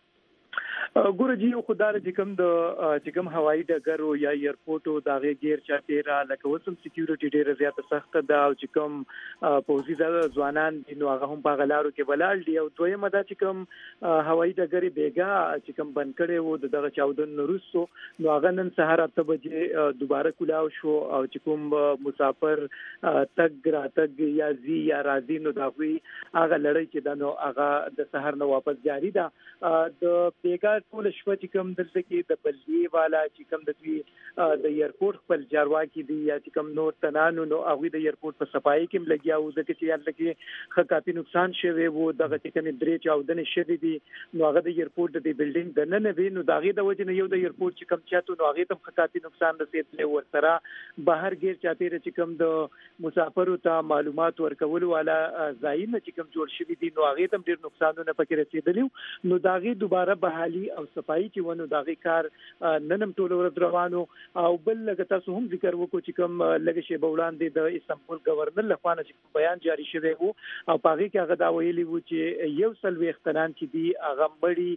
ګوره جی خو دا چې کوم د چې کوم هوایي ډګر یا ایرپورټ دا غي غیر چاپیره لکه وسم سکیورټي ډیره زیاته سخت ده او چې کوم پوزي ځوانان دي نو هغه هم په غلارو کې بلال دي او دویمه دا چې کوم هوایي ډګر بیګا چې کوم بند کړي وو دغه چاودن وروسته نو هغه نن سهار اته بجې دوباره کولاو شو او چې کوم مسافر تګ راتګ یا زی یا راځي نو دا وی هغه لړۍ چې دا نو هغه د سهار نو واپس جاری ده. د بیګا ټول شپه چې کوم دلته کې د بلدي والا چې کوم د دوی د ایرپورټ خپل چارواکي دي یا چې کوم نور تنانو نو هغه د ایرپورټ په صفایي کې لګیا و ځکه چې یاد لکه خکاپي نقصان شوی وو دغه چې کوم درې چاودنې شوی دي نو هغه د ایرپورټ د بلډینګ د نن نه وینو داغه د وجه نه یو د ایرپورټ چې کوم چاته نو هغه تم خکاپي نقصان رسیدلی و سره بهر غیر چاته چې کوم د مسافرو ته معلومات ورکول والا ځای نه چې کوم جوړ شوی دي نو هغه تم ډیر نقصانونه پکې رسیدلی نو داغه دوباره بحالي او صفایي چې ونه داغه کار ننم ټول ورځ روانو او بل لکه تاسو هم ذکر وکړو چې کوم لږ شی به وړاندې د استنبول گورنر لخوا نه بیان جاری شوی وو او پاغي کې هغه دا ویلي وو چې یو سل وختنان چې دی هغه مړی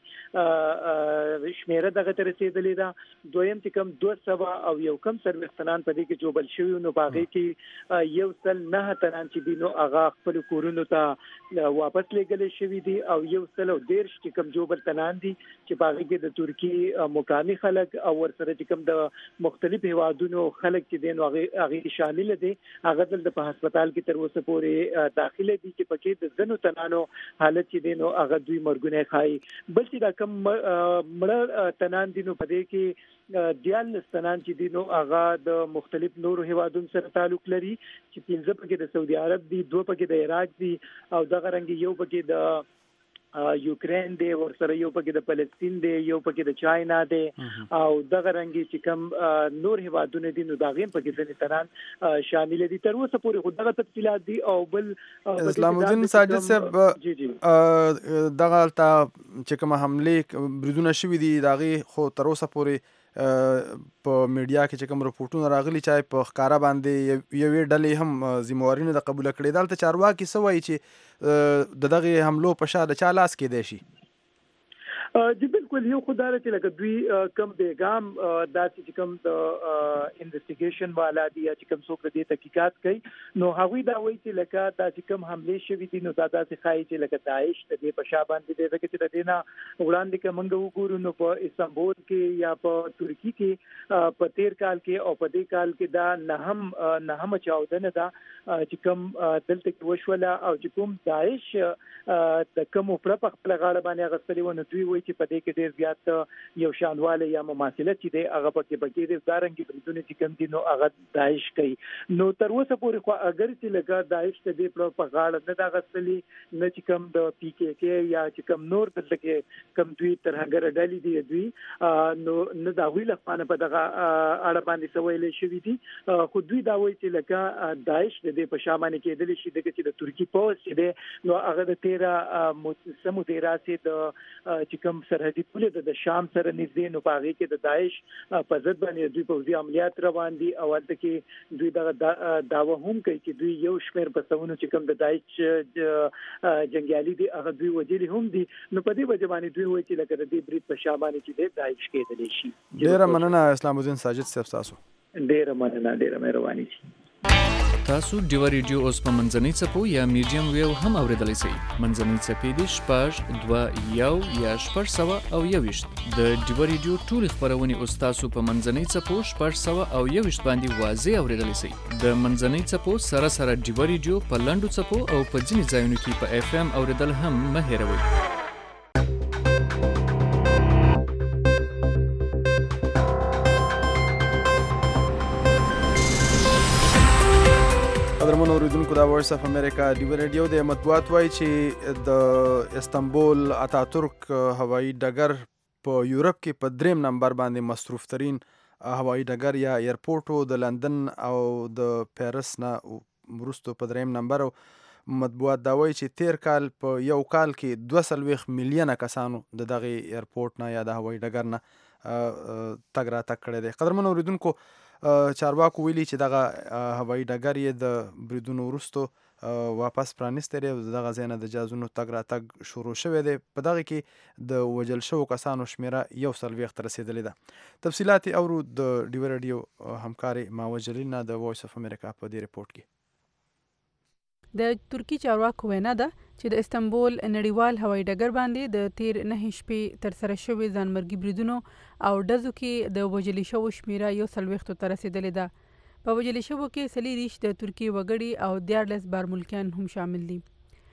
شمیره دغه تر رسیدلې ده دویم چې کوم دوه سبا او یو کم سر وختنان په دې کې جوړل شوی نو پاغي کې یو سل نه تنان چې دی نو هغه خپل کورونو ته واپس لګل شوی دی او یو سل او ډیر چې کوم جوړل تنان دي چې پاغي کې د ترکی مقامي خلک او ورسره چې کوم د مختلف هوادونو خلک چې دین هغه هغه شامل دي هغه د په هسپتال کې تر اوسه پورې داخله دي چې پکې د زنو تنانو حالت چې دین هغه دوی مرګونه خای بل چې دا کم مړ تنان دي نو پدې کې دیال استنان چې دي نو هغه د مختلف نورو هوادونو سره تعلق لري چې پنځه پکې د سعودي عرب دي دوه پکې د عراق دي او دغه رنګ یو پکې د یوکرين دی ورسره یو پکې د فلسطین دی یو پکې د چاینا دی او دغه رنګي چې کوم نور هوادونه دي نو داغیم پکې ځنې تران شامل دي تر اوسه پورې خو دغه تفصيلات دي او بل اسلام الدین ساجد صاحب دغه تا چې کوم حمله بریدونه شوې دي داغي خو تر اوسه پورې په میډیا کې چې کوم رپورټونه راغلي چې په ښکارا باندې یوې ډلې هم ذمہواري نه قبول کړې دلته چارواکي څه وایي چې د دغه حملو په شا د چا لاس کې دی شي؟ جی بالکل یو خدای چې لکه دوی کم بیګام د چې کوم د انویسټیګیشن والا دی چې کوم څوک د تحقیقات کوي نو هغوی دا وایي چې لکه د چې کوم حمله شوې دي نو دا داسې ښایي چې لکه داعش د په شا باندې دی چې د دینه وړاندې کومنګ وګورو نو په استنبول کې یا په ترکی کې په تیر کال کې او په دې کال کې دا نه هم نه هم چاودنه دا چې کوم دلته کې وشوله او چې کوم داعش د کوم پر خپل غاړه باندې غسلې ونه دوی وایي چې په دې کې ډېر زیات یو شانواله یا مماثلت چې دی هغه پکې پکې د دارنګ بریدونه چې کوم دي نو هغه داعش کوي نو تر اوسه پورې خو اگر چې لګا داعش ته دې په غاړه نه دا غسلې نه چې کوم د پی کې کې یا چې کوم نور دلته کې کوم دوی تر هغه ډلې دي دوی نو نه دا ویل خپانه په دغه اړه باندې سویل شوې دي خو دوی دا وایي چې لګا داعش دې په شامل کې دلی شي دغه چې د ترکی پوز چې دی نو هغه د تیرا سمو تیرا سي د چې کوم سرحدي پوله د شام سره نږدې نو پاغي کې د داعش په ضد باندې دوی پوځي عملیات روان دي او ولته کې دوی دغه داوا هم کوي چې دوی یو شمیر بسونه چې کوم د داعش جنگیالي دي هغه دوی وجلي هم دي نو په دې وجه باندې دوی وایي چې لکه د دې برید په شابانه چې د داعش کې دلی شي. ډیره مننه اسلام الدین ساجد صاحب تاسو. ډیره مننه ډیره مهرباني. تاسو ډیوا ریډیو اوس په منځنۍ څپو یا میډیم ویو هم اوریدلی شئ. منځنۍ څپې دي شپږ دوه یو یا شپږ سوه او یوویشت. د ډیوا ریډیو ټولې خپرونې اوس تاسو په منځنۍ څپو شپږ سوه او یوویشت باندې واضح اوریدلی شئ. د منځنۍ څپو سره سره ډیوا ریډیو په لنډو څپو او په ځینې ځایونو کې په اف ام اوریدل هم مه هیروئ. قدرمن اوریدونکو دا وایس اف امریکا ډیوا ریډیو د مطبوعات وایي چې د استنبول اتاتورک هوایي ډګر په یورپ کې په دریم نمبر باندې مصروف ترین هوایي ډګر یا ایرپورټ د لندن او د پیرس نه وروسته په دریم نمبر. مطبوعات دا وایي چې تیر کال په یو کال کې دوه څلوېښت میلیونه کسانو د دغه ایرپورټ نه یا د هوایي ډګر نه تګ راتګ کړی دی. قدرمن اوریدونکو چارواکو ویلي چې دغه هوایي ډګر یې د بریدونو وروسته واپس پرانیستی دی او دغه ځای نه د جهازونو تګ راتګ شروع شوی دی. په دغه کې د وژل شوو کسانو شمېره یو څلوېښت ته رسېدلې ده. تفصیلات یې اورو د ډیوا ریډیو همکارې ماوه جلیل نه د وایس اف امریکا په دې رپورټ کې. د ترکی چارواکو وینا ده چې د استنبول نړیوال هوایي ډګر باندې د تیر نهه شپې ترسره شوي ځانمرګي بریدونو او ډزو کې د وژلي شوو شمېره یو څلوېښتو ته رسېدلې ده. په وژلي شوو کې څلېرویشت د ترکیې وګړي او دیارلس بارملکیان هم شامل دي.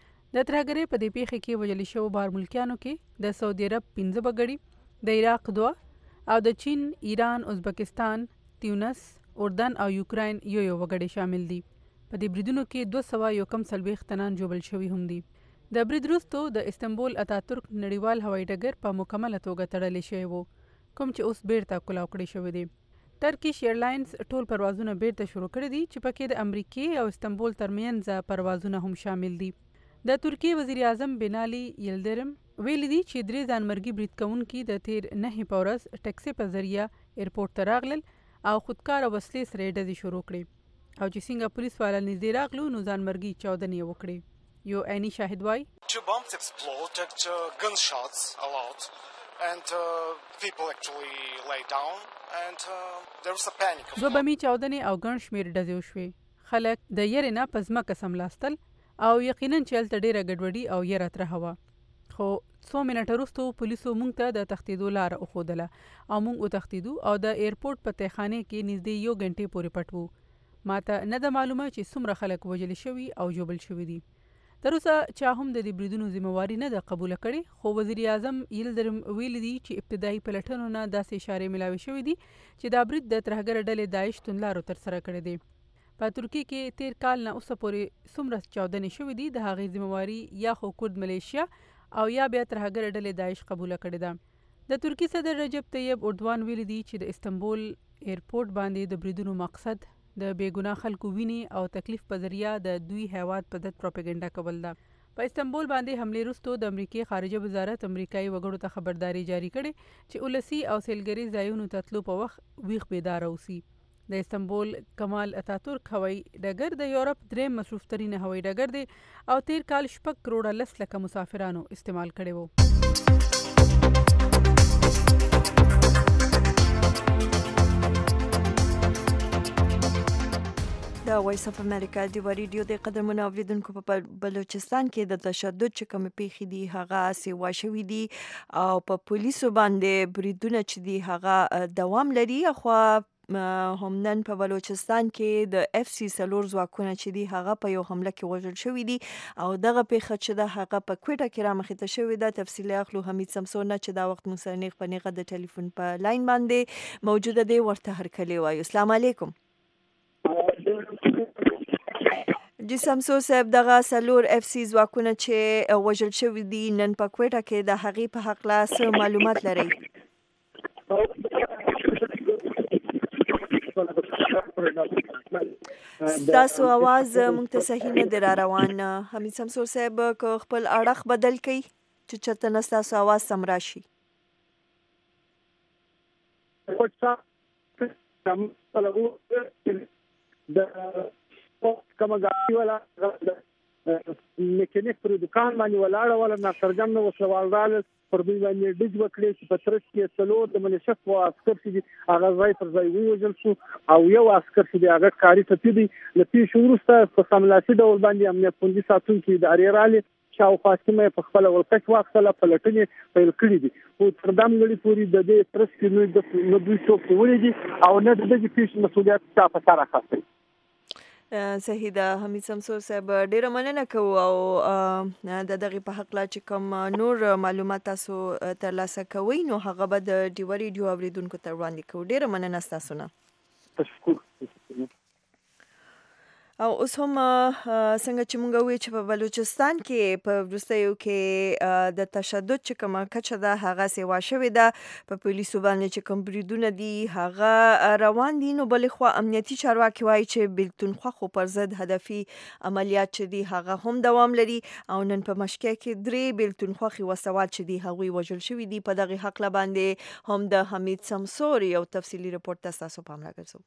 د ترهګرۍ په دې پیښې کې وژلي شوو بارملکیانو کې د سعودي عرب پنځه وګړي، د عراق دوه او د چین، ایران، ازبکستان، تیونس، اردن او یوکراین یو یو وګړي شامل دي. په دې بریدونو کې دوه سوه یو کم څلوېښت تنان ژوبل شوي هم دي. د برید وروسته د استنبول اتاتورک نړیوال هوایي ډګر په مکمله توګه تړلی شوی و، کوم چې اوس بیرته کلاو کړی شوی دی. ترکیش ایرلاینز ټول پروازونه بیرته شروع کړي دي چې پکې د امریکې او استنبول ترمنځ پروازونه هم شامل دي. د ترکیې وزیر اعظم بینالي یلدرم ویلي دي چې درې ځانمرګي برید کوونکي د تیر نهې په ورځ ټکسي په ذریعه ایرپورټ ته راغلل او خودکاره وسلې سره یې ډزې شروع کړې او چې څنګه پولیس والا نږدې راغلو نو ځانمرګي چاودنې یې وکړې. یو عیني شاهد وایي Two bombs exploded, uh, gunshots a lot, and uh, people actually lay down, and uh, there was a panic. دوه بمي چاودنې او ګڼ شمېر ډزې وشوې. خلک د یرې نه په ځمکه سملاستل او یقینا چې هلته ډېره ګډوډي او یره ترهه وه. خو څو منټه وروسته پولیسو موږ ته د تښتېدو لاره وښودله او موږ وتښتېدو او د ایرپورټ په تیخانې کې نږدې یو غنټې پورې پټ وو. ما ته نه ده معلومه چې څومره خلک وژلي شوي او ژوبل شوي دي. تر اوسه چا هم د دې بریدونو ذمهواري نه ده قبوله کړې، خو وزیر اعظم یلدرم ویلي دي چې ابتدایي پلټنو نه داسې اشارې ملاوي شوي دي چې دا برید د ترهګره ډلې داعش توندلارو ترسره کړی دی. په ترکیې کې تیر کال نه اوسه پورې څومره چاودنې شوي دي د هغې ذمهواري یا خو کورد ملیشیا او یا بیا ترهګره ډلې داعش قبوله کړې ده. د ترکي صدر رجب طیب اردوان ویلي دي چې د استنبول ایرپورټ باندې د بریدونو مقصد د بېګناه خلکو وینې او تکلیف په ذریعه د دوی هیواد په ضد پروپاګنډا کول ده. په استنبول باندې حملې وروسته د امریکې خارجه وزارت امریکایي وګړو ته خبرداری جاری کړې چې ولسي او سیلګري ځایونو ته تلو په وخت ویښ بیداره اوسي. د استنبول کمال اتاتورک هوایي ډګر د یورپ دریم مصروف ترین هوایي ډګر دی او تیر کال شپږ کروړه لس لکه مسافرانو استعمال کړی وو. د وایس اف امریکا ډیوا ریډیو د قدرمنو اوریدونکو په بلوچستان کې د تشدد چې کوم پیښې دي هغه سیوا شوي دي او په پولیسو باندې بریدونه چې دي هغه دوام لري. خو هم نن په بلوچستان کې د اف سی څلور ځواکونه چې دي هغه په یو حمله کې وژل شوي دي او دغه پیښه چې ده هغه په کوټه کې رامخې ته شوې ده. تفصیل اخلو حمید سمسور نه چې دا وخت موږ سره نیغ په نیغه د ټلیفون په لاین باندې موجوده دی، ورته هرکلی وایو. السلام علیکم. جی سمسور صاحب، دغه څلور اف سی ځواکونه چې وژل شوي دي نن په کوټه کې د هغې په هکله څه معلومات لرئ؟ ستاسو اواز موږ ته صحیح نه دی را روان. حمید سمسور صاحب که خپل اړخ بدل کړئ چې چېرته نه ستاسو اواز سم راشي. د کومه ګاډي والا میکانیک پر دکان باندې ولاړ ولا ناصرجان نو وسوالدار پر دوی باندې ډج وکړي چې په ترڅ کې څلور د ملیشیا او عسكر چې هغه ځای پر ځای ووژل شو او یو عسكر چې هغه کاری ته دی د پیښو وروسته په سملاسي ډول باندې امنیت خوندي ساتونکو ادارې رالي شاوخوا سیمه په خپل ولکټ واخله پلټنې پیل کړې دي او تر دام لري پوری د دې ترڅ کې نو دوی څوک ولې او نه د دې پیښې مسولیت چا په سر راخسته. صحیح ده. حمید شمسور صاحب ډیره مننه کوو او د دغه په حق لا چې کوم نور معلومات تاسو ترلاسه کوئ نو هغه به د ډیو ریډیو اوریدونکو ته وړاندې کوو. ډیره مننه تاسو نه. تشکر. او اوس هم څنګه چې مونږ وی چې په بلوچستان کې په وروستیو کې د تشدد چې کومه کچه ده هغه سیوا شوې ده په پولیسو باندې چې کوم بریدونه دي هغه روان دي. نو بلې خوا امنیتي چارواکي وایي چې بیلتونخوا خو پر ضد هدفي عملیات چې دي هغه هم دوام لري او نن په مشکې کې درې بیلتونخواخي وسوال چې دي هغوی وژل شوي دي. په دغه حق باندې هم د حمید شمسور یو تفصیلي رپورت تاسو پام راګرځو.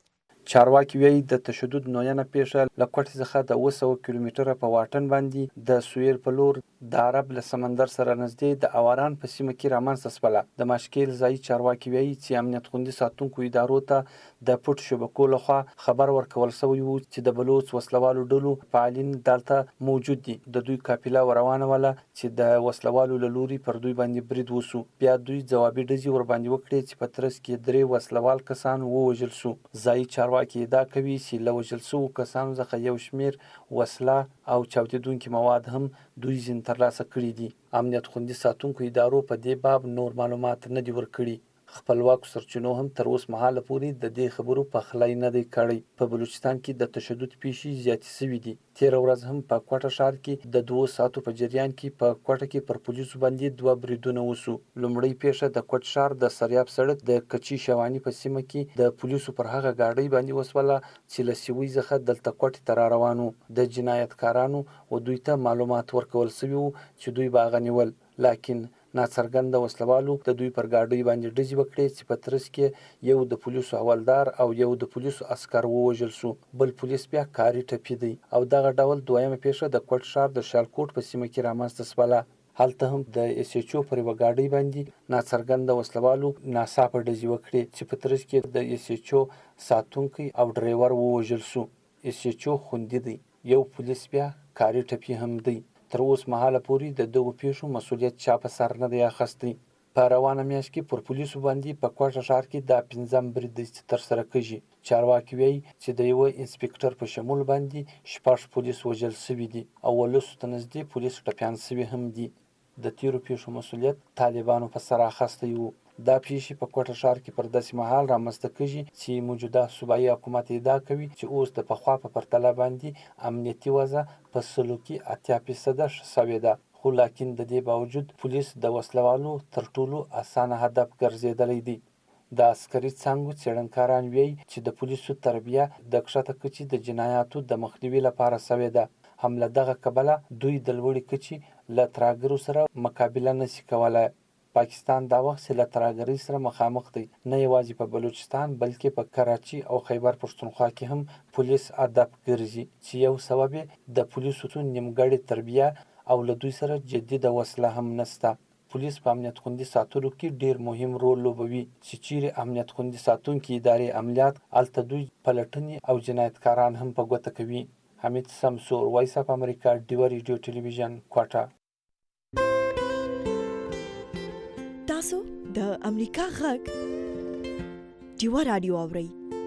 چارواکي وایي د تشدد نوعینه پیښه له کوټې څخه د اوه سوه کیلومتره په واټن باندې د سویل په لور د عرب له سمندر سره نږدې د اواران په سیمه کې رامنځته شوله. د ماشکیل ځایي چارواکي وایي چې امنیت خوندي ساتونکو ادارو ته د پټ شبکو لخوا خبر ورکول شوی و چې د بلوچ وسلوالو ډلو فعالین دلته موجود دي. د دوی قافله روانه وله چې د وسلوالو له لوري پر دوی باندې برید وسو. بیا دوی ځوابي ډزې ور باندې وکړې چې په ترڅ کې درې وسلوال کسان ووژل شو. ځایي چارواکي ادعا کوي چې له وژل شوو کسانو څخه یو شمېر وسله او چاودېدونکي مواد هم دوی ځین ترلاسه کړي دي. امنیت خوندي ساتونکو ادارو په دې باب نور معلومات نه دي ورکړي. خپلواکو سرچینو هم تر اوس مهاله پورې د دې خبرو پخلی نه دی کړی. په بلوچستان کې د تشدد پیښې زیاتې شوي دي. تېره ورځ هم په کوټه ښار کې د دوو ساعتو په جریان کې په کوټه کې پر پولیسو باندې دوه بریدونه وسو. لومړی پیښه د کوټ ښار د سریاب سړک د کچي شواني په سیمه کې د پولیسو پر هغه ګاډۍ باندې وسوله چې له سیوۍ څخه دلته کوټې ته را روان وو. د جنایتکارانو و دوی ته معلومات ورکول شوي وو چې دوی به هغه نیول، لاکن ناڅرګنده وسلوالو د دوی پر ګاډۍ باندې ډزې وکړې چې په ترڅ کې یو د پولیسو حوالدار او یو د پولیسو عسکر ووژل شو. بل پولیس بیا کاري ټپي دی. او دغه ډول دویمه پیښه د کوټ ښار د شالکوټ په سیمه کې رامنځته شوله. هلته هم د ایس ایچ او پر یوه ګاډۍ باندې ناڅرګنده وسلوالو ناڅاپه ډزې وکړې چې په ترڅ کې د ایس ایچ او ساتونکی او ډریور ووژل شو. ایس ایچ او خوندي دی. یو پولیس بیا کاري ټپي هم دی. تر اوس مهاله پورې د دغو پیښو مسؤلیت چا په سر نه دی اخیستی. په روانه میاشت کې پر پولیسو باندې په کوټه ښار کې دا پنځم برید دی چې ترسره کېږي. چارواکي وایي چې د یوه انسپکټر په شمول باندې شپږ پولیس وژل شوي دي او ولسو ته نږدې پولیس ټپیان شوي هم دي. د تیرو پیښو مسؤلیت طالبانو په سر اخیستی و. دا پیښې په کوټه ښار کې پر داسې مهال رامنځته کېږي چې موجوده صوبایي حکومت ادعا کوي چې اوس د پخوا په پرتله باندې امنیتي وضع په سلو کې اتیا فیصده ښه شوې ده. خو لاکن د دې باوجود پولیس د وسلوالو تر ټولو اسانه هدف ګرځېدلی دی. د عسکري څانګو څېړنکاران وایي چې د پولیسو تربیه د کښته کچې د جنایاتو د مخنیوي لپاره شوې ده. هم له دغه کبله دوی د لوړې کچې له ترهګرو سره مقابله نشي کولی. پاکستان دا وخت له ترهګرۍ سره مخامخ دی. نه یوازې په بلوچستان بلکې په کراچي او خیبر پښتونخوا کې هم پولیس هدف ګرځي چې یو سبب د پولیسو نیمګړې تربیه او له دوی سره جدي وسله هم نشته. پولیس په امنیت خوندي ساتلو کې ډیر مهم رول لوبوي چې چیرې امنیت خوندي ساتونکي ادارې عملیات هلته دوی پلټنې او جنایتکاران هم په ګوته کوي. حمید شمسور، وایس اف امریکا، ډیوه ریډیو ټلویزیون، کوټه. تاسو د امریکا غږ ډیوه رادیو اورئ.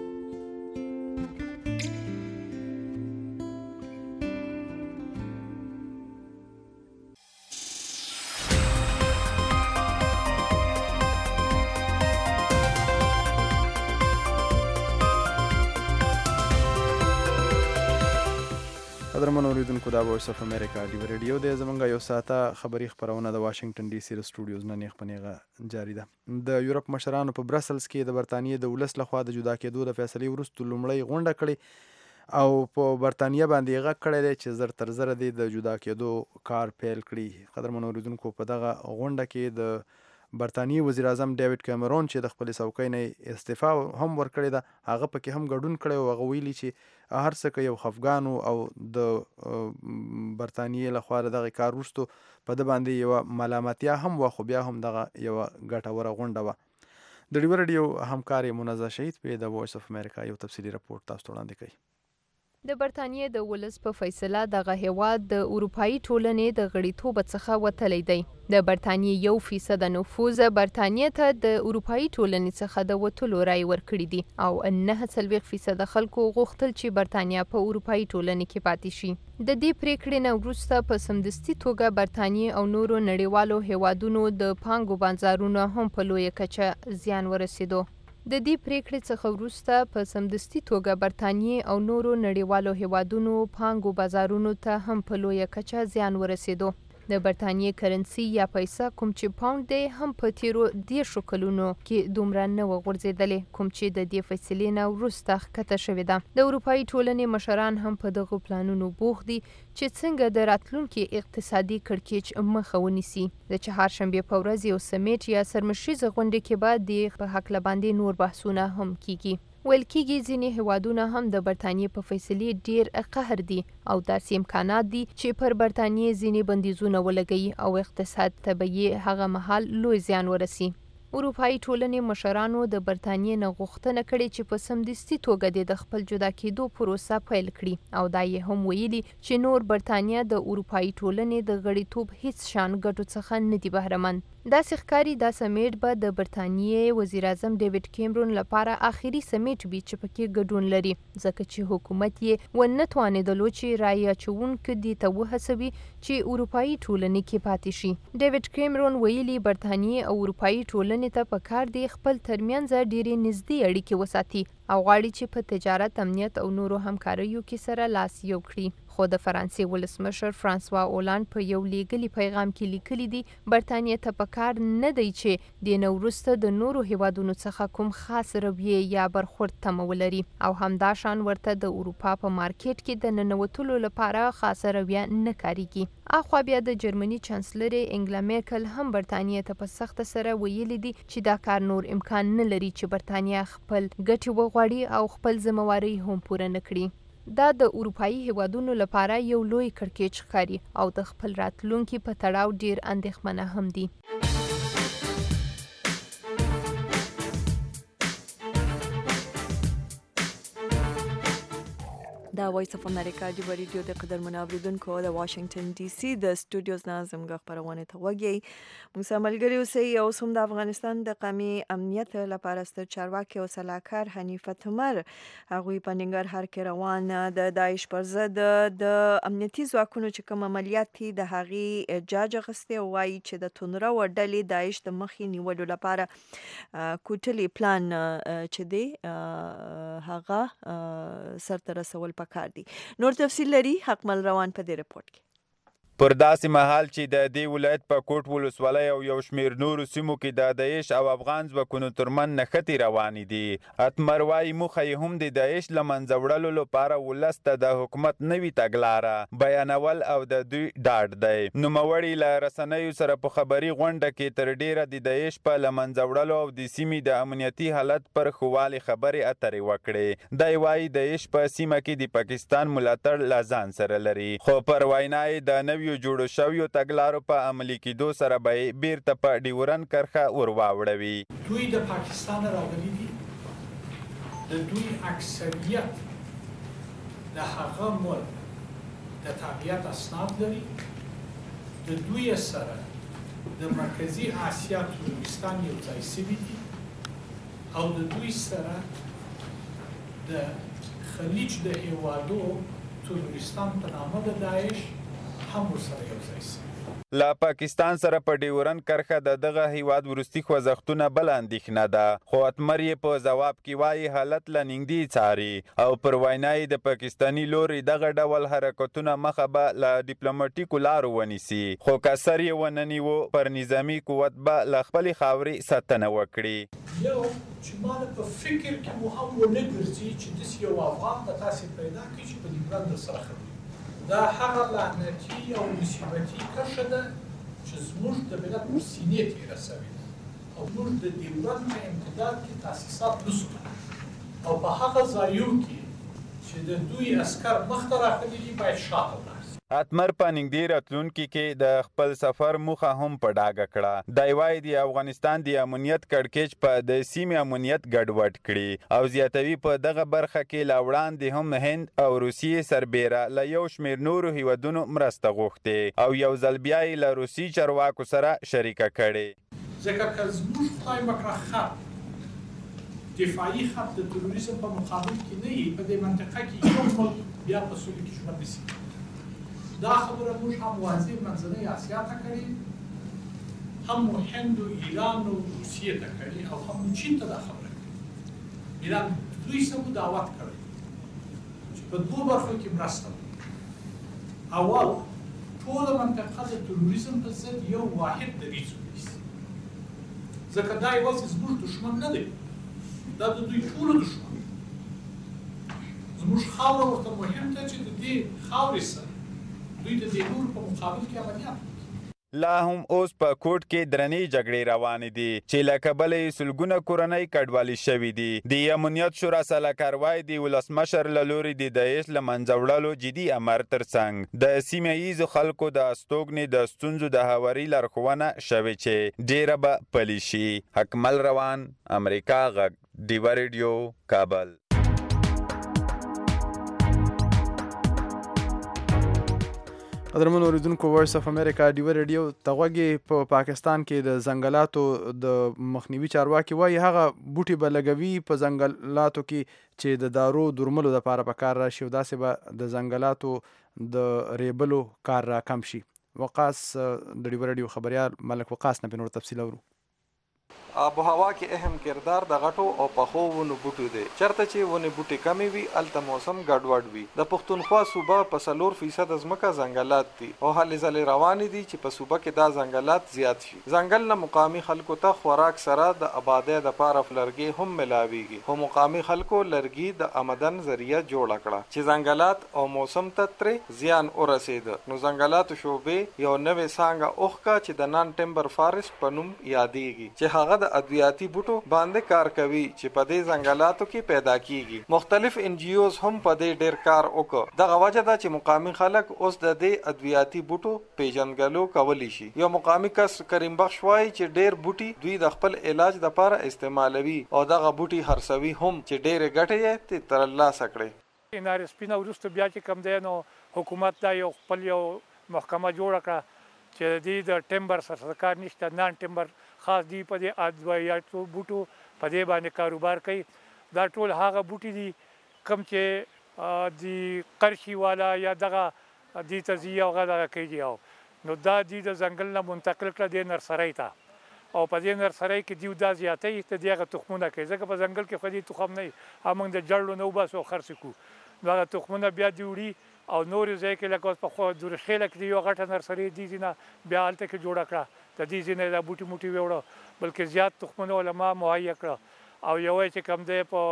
قدرمن اوریدونکو دا وایس اف امریکا ډیوه ریډیو دی. زمونږ یو ساعته خبري خپرونه د واشنگټن ډي سي له سټوډیوز نه نیغ په نیغه جاري ده. د یورپ مشرانو په برسلز کې د برطانیې د ولس لخوا د جدا کېدو د فیصلې وروسته لومړۍ غونډه کړې او په برطانیه باندې یې غږ کړی دی چې زر تر زره دې د جدا کېدو کار پیل کړي. قدرمن اوریدونکو په دغه غونډه کې د برطانیې وزیر اعظم ډیوډ کیمرون چې د خپلې څوکۍ نه استعفا هم ورکړې ده هغه پکې هم ګډون کړی او هغه ویلي چې هر څه که یو خفګان او د برطانیې لخوا د دغه کار وروستو په ده باندې یوه ملامتیا هم وه خو بیا هم دغه یوه ګټوره غونډه وه. د ډیو رادیو همکار منزه شهید په د وایس اف امریکا یو تفصیلي راپورټ تاسو ته وړاندې کوي. د برطانیې د ولس په فیصله دغه هیواد د اروپایي ټولنې د غړیتوب څخه وتلی دی. د برطانیې یو فیصد نفوذ برطانیې ته د اروپایي ټولنې څخه د وتلو رای ورکړي دي او نهه څلوېښت فیصد خلکو غوښتل چې برطانیه په اروپایي ټولنې کې پاتې شي. د دې پریکړې نه وروسته په سمدستي توګه برطانیې او نورو نړیوالو هیوادونو د پانګو بازارونو هم په لویه کچه زیان ورسېدو. د دې پریکړې څخه وروسته په سمدستي توګه برطانیې او نورو نړیوالو هیوادونو پانګو بازارونو ته هم په لویه کچه زیان ورسېدو. د برطانیې کرنسي یا پیسه کوم چې پاوند دی هم په تیرو دیرشو کلونو کې دومره نه وه غورځېدلې کوم چې د دې فیصلې نه وروسته ښکته شوې ده. د اروپایي ټولنې مشران هم په دغو پلانونو بوخت دي چې څنګه د راتلونکي اقتصادي کړکېچ مخه ونیسي. د چهارشنبې په ورځ یو سمیټ یا سرمشریزه غونډې کې به د په هکله باندې نور بحثونه هم کیږي. ویل کېږي ځینې هیوادونه هم د برطانیې په فیصلې ډیر قهر دي او داسې امکانات دي چې پر برطانیې ځینې بندیزونه ولګوي او اقتصاد ته به یې هغه مهال لوی زیان ورسي. اروپایي ټولنې مشرانو د برطانیې نه غوښتنه کړې چې په سمدستي توګه دې د خپل جدا کېدو پروسه پیل کړي او دا یې هم ویلي چې نور برطانیه د اروپایي ټولنې د غړیتوب هیڅ شان ګټو څخه نه دي بهرمند. داسې ښکاري دا سمیټ به د برطانیې وزیر اعظم ډیوډ کیمرون لپاره آخري سمیټ وي چې پکې ګډون لري ځکه چې حکومت یې ونه توانېدلو چې رایه اچوونکو دې ته وهڅوي چې اروپایي ټولنې کې پاتې شي. ډیوډ کیمرون ویلي برطانیې او اروپایي ټولنې ته پکار دی خپل ترمنځ ډېرې نږدې اړیکې وساتي او غواړي چې په تجارت، امنیت او نورو همکاریو کې سره لاس یو کړي. خو د فرانسې ولسمشر فرانسوا اولند په یو لیږلي پیغام کې لیکلي دي برطانیې ته پکار نه دی چې د نه وروسته د نورو هیوادونو څخه کوم خاص رویې یا برخورد تمه ولري او همدا شان ورته د اروپا په مارکیټ کې د ننوتلو لپاره خاصه رویه نه کاریږي. اخوا بیا د جرمني چانسلر انګلا میرکل هم برطانیې ته په سخته سره ویلي دي چې دا کار نور امکان نه لري چې برطانیه خپل ګټې وغواړي او خپل ذمہواري هم پوره نه کړي. دا د اروپایي هیوادونو لپاره یو لوی کړکېچ ښکاري او د خپل راتلونکي په تړاو ډیر اندېښمنه هم دي. دا وایس اف امریکا دی ریډیو د قدرمن اوریدونکو د واشنگټن ډي سي د سټوډیوز نه زموږ خبرونه ته وګورئ. موږ سره ملګري اوسئ او هم د افغانستان د قومي امنیت لپاره ستر چارواکي او سلاکار حنیفه عمر هغوی په ننګرهار کې روان د داعش پر ضد د امنیتي ځواکونو چې کوم عملیات دي د هغې جاج اخیستی او وایي چې د تونره و ډلې داعش د مخې نیولو لپاره کوټلي پلان چې دی هغه سرته رسول پکار دي. نور تفصیل لري حقمل روان په دې رپورت کې. پر داسې مهال چې د دې ولایت په کوټ ولسوالۍ او یو شمیر نورو سیمو کې د داعش او افغان ځواکونو ترمن نښتې روانې دي. اتمر وایي موخه یې هم د داعش له منځه وړلو لپاره ولس ته د حکومت نوي تګلاره بیانول او د دوی ډاډ دی. نوموړي له رسنیو سره په خبري غونډه کې تر ډیره د داعش په له منځه وړلو او د سیمې د امنیتي حالت پر ښه والي خبرې اترې وکړې. دی وایي داعش په سیمه کې د پاکستان ملاتړ له ځان سره لري خو پر وینا یې د نویو جوړو شویو تګلارو په عملي کېدو سره به یې بیرته په ډیورن کرښه ور واوړوي. دوی د پاکستان راغلي دي، د دوی اکثریت د هغه ملک د تابعیت اسناد لري، د دوی سره د مرکزي اسیا ترکستان یو ځای سوي دي او د دوی سره د خلیج د هیوادو ترکستان په نامه د داعش هم ورسره یو ځای سي. له پاکستان سره په ډیورن کرښه د دغه هیواد وروستي خوځښتونه بل اندېښنه ده خو اتمر یې په ځواب کې وایي حالت له نږدې څاري او پر وینا یې د پاکستاني لوري دغه ډول حرکتونه مخه به له ډیپلوماټیکو لارو ونیسي خو که سر یې ونه نیو پر نظامي قوت به له خپلې خاورې ساتنه وکړي. یو چې ما په فکر کې مو هم ونه ګرځي چې داسې یو افغان به تاسې پیدا کړي چې په ډیورن درسره خبرې دا هغه لعنتي او مصیبتي کرښه ده چې زموږ د ملت په سینې تېره سوې ده. او موږ د ډیورنډ په امتداد کې تاسیسات نشو او په هغه ځایونو کې چې د دوی عسکر مخته راغلي دي باید شاته ولاړ شي. اتمر په نږدې راتلونکي کې د خپل سفر موخه هم په ډاګه کړه. دی وایي د افغانستان د امنیت کړکېچ په د سیمې امنیت ګډوډ کړي او زیاتوي په دغه برخه کې لا وړاندې هم هند او روسیې سربیره له یو شمېر نورو هیوادونو مرسته غوښتې او یو ځل بیا یې له روسي چارواکو سره شریکه کړې. ځکه که زموږ خدای مکړه خط دفاعي خط د تروریزم په مقابل کې نه وي، په دې منطقه کې یو ملک بیا په سولې کې ژوند نشي. دا خبره موږ هم واضح منځنۍ اسیا ته کړې، هم مو هند و ایران و روسیې ته کړې او هم مو چین ته دا خبره کړې. ایران دوی سره مو دعوت کړی چې په دوو برخو کې مرسته وکړي. اول ټوله منطقه د تروریزم په ضد یو واحد دریځ ونیسي، ځکه دا یوازې زموږ دښمن نه دی، دا د دوی ټولو دښمن دی. زموږ خاوره ورته مهم ده چې د دې خاورې سره دوی د دې نور په مقابل کې عملیات وکړي. لا هم اوس په کوټ کې درنې جګړې روانې دي چې له کبله یې سلګونه کورنۍ کډوالې شوي دي. د امنیت شورا سلاکار وایي د ولسمشر له لوري د داعش له منځه وړلو جدي امر ترڅنګ د سیمه ییزو خلکو د استوګنې د ستونزو د هواري لارښوونه شوې چې ډیره به پلي شي. حکمل روان، امریکا غږ، ډیوا ریډیو، کابل. قدرمن اوریدونکو، وایس اف امریکا ډیوا ریډیو ته غوږ. په پاکستان کې د ځنګلاتو د مخنیوي چارواکي وایي هغه بوټي به لګوي په ځنګلاتو کې چې د دارو درملو دپاره په کار راشي او داسې به د ځنګلاتو د ریبلو کار را کم شي. وقاص د ډیوا ریډیو خبریال ملک وقاص نه په نور تفصیل اورو. آب و هوا کې اهم کردار د غټو او پخو ونو بوټو دی. چرته چې ونې بوټي کمی وي الته موسم ګډوډ وي. د پښتونخوا صوبه په څلور فیصد ځمکه ځنګلات دي او هلې ځلې روانې دي چې په صوبه کې دا ځنګلات زیات شي. ځنګل نه مقامي خلکو ته خوراک سره د آبادۍ دپاره لرګي هم ملاویږي، خو مقامي خلکو لرګي د آمدن ذریعه جوړه کړه چې ځنګلات او موسم ته ترې زیان ورسېده. نو ځنګلاتو شعبې یو نوې څانګه اوښکه چې د نان ټمبر فارسټ په نوم یادېږي چې هغه د ادویاتي بوټو باندې کار کوي چې په دې ځنګلاتو کې پیدا کیږي. مختلف ان جی اوز هم په دې ډېر کار وکړ. دغه وجه ده چې مقامي خلک اوس د دې ادویاتي بوټو پیژندګلو کولی شي. یو مقامي کس کریم بخش وایي چې ډېر بوټي دوی د خپل علاج لپاره استعمالوي او دغه بوټي هرڅوي هم چې ډېرې ګټې یې ترلاسه کړي. نارې سپینه وروسته بیا چې کوم دی نو حکومت دا یو خپل یو محکمه جوړه کړه چې دې د ټمبر سره کار نشته، نان ټمبر خاص دی په دې ادویاتو بوټو په دې باندې کاروبار کوي. دا ټول هغه بوټي دي کوم چې د قرشي والا یا دغه دې ته ځي او هغه دغه کوي او نو دا دې د ځنګل نه منتقل کړه دې نرسرۍ ته او په دې نرسرۍ کې دیو دا زیاتوي ته دې هغه تخمونه کوي، ځکه په ځنګل کې خو دې تخم نه وي، همونږ د جړلو نه وباسو او خرڅ کړو. نو هغه تخمونه بیا دې وړي او نورې ځای کې لکه اوس په خوا دورخیله کې یو غټه نرسرۍ دې ځینه بیا هلته کې جوړه کړه، د دې ځینې دا بوټي موټي ویوړه، بلکې زیات تخمونه علما مهیا کړه او یو چې کوم دی په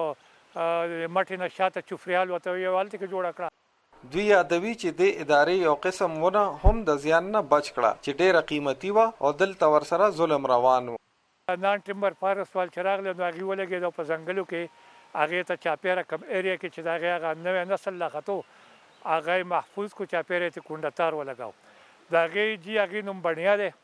مټې نه شاته چوفریال ورته یو هلته کې جوړه کړه. دوی یادوي چې د ادارې یو قسم ونه هم د زیان نه بچ کړه چې ډېره قیمتي وه او دلته ورسره ظلم روان و. نان ټمبر فارسټ وال چې راغلی نو هغې ولګېد او په ځنګلو کې هغې ته چاپېره کم ایریا کې چې د هغې هغه نوی نسل لا ختو هغه یې محفوظ کړو، چاپېره یې کونډهتار ولګاو. د هغې جي هغې نوم بڼیا دی.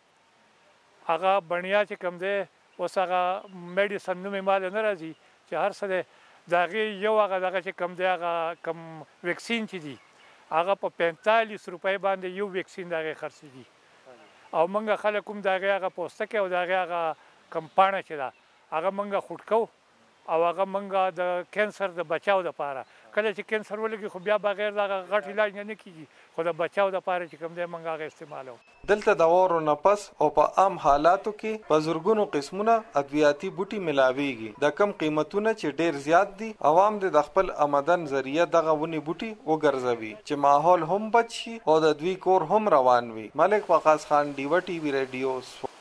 هغه بڼیا چې کوم دی اوس هغه میډیسن نوم یې ماله نه راځي چې هر څه دی د هغې یو هغه دغه چې کوم دی هغه کوم ویکسین چې دي هغه په پینتالیس روپۍ باندې یو ویکسین د هغې خرڅېږي او موږ خلک هم د هغې هغه پوستکی او د هغې هغه کوم پاڼه چې ده هغه موږ خوټ کوو او هغه موږ د کینسر د بچاو دپاره کله چې کینسر ولګي خو بیا بغیر دغه غټ علاج نه کېږي خو د بچاو دپاره چې کوم دی موږ هغه استعمالوو. دلته د واورو نه پس او په عام حالاتو کې په زرګونو قسمونه ادویاتي بوټي ملاویږي. د کم قیمتونه چې ډېر زیات دي عوام د خپل آمدن ذریعه دغه ونې بوټي وګرځوي چې ماحول هم بچ شي او د دوی کور هم روان وي. ملک وقاص خان، ډیوا ټي وي ریډیو.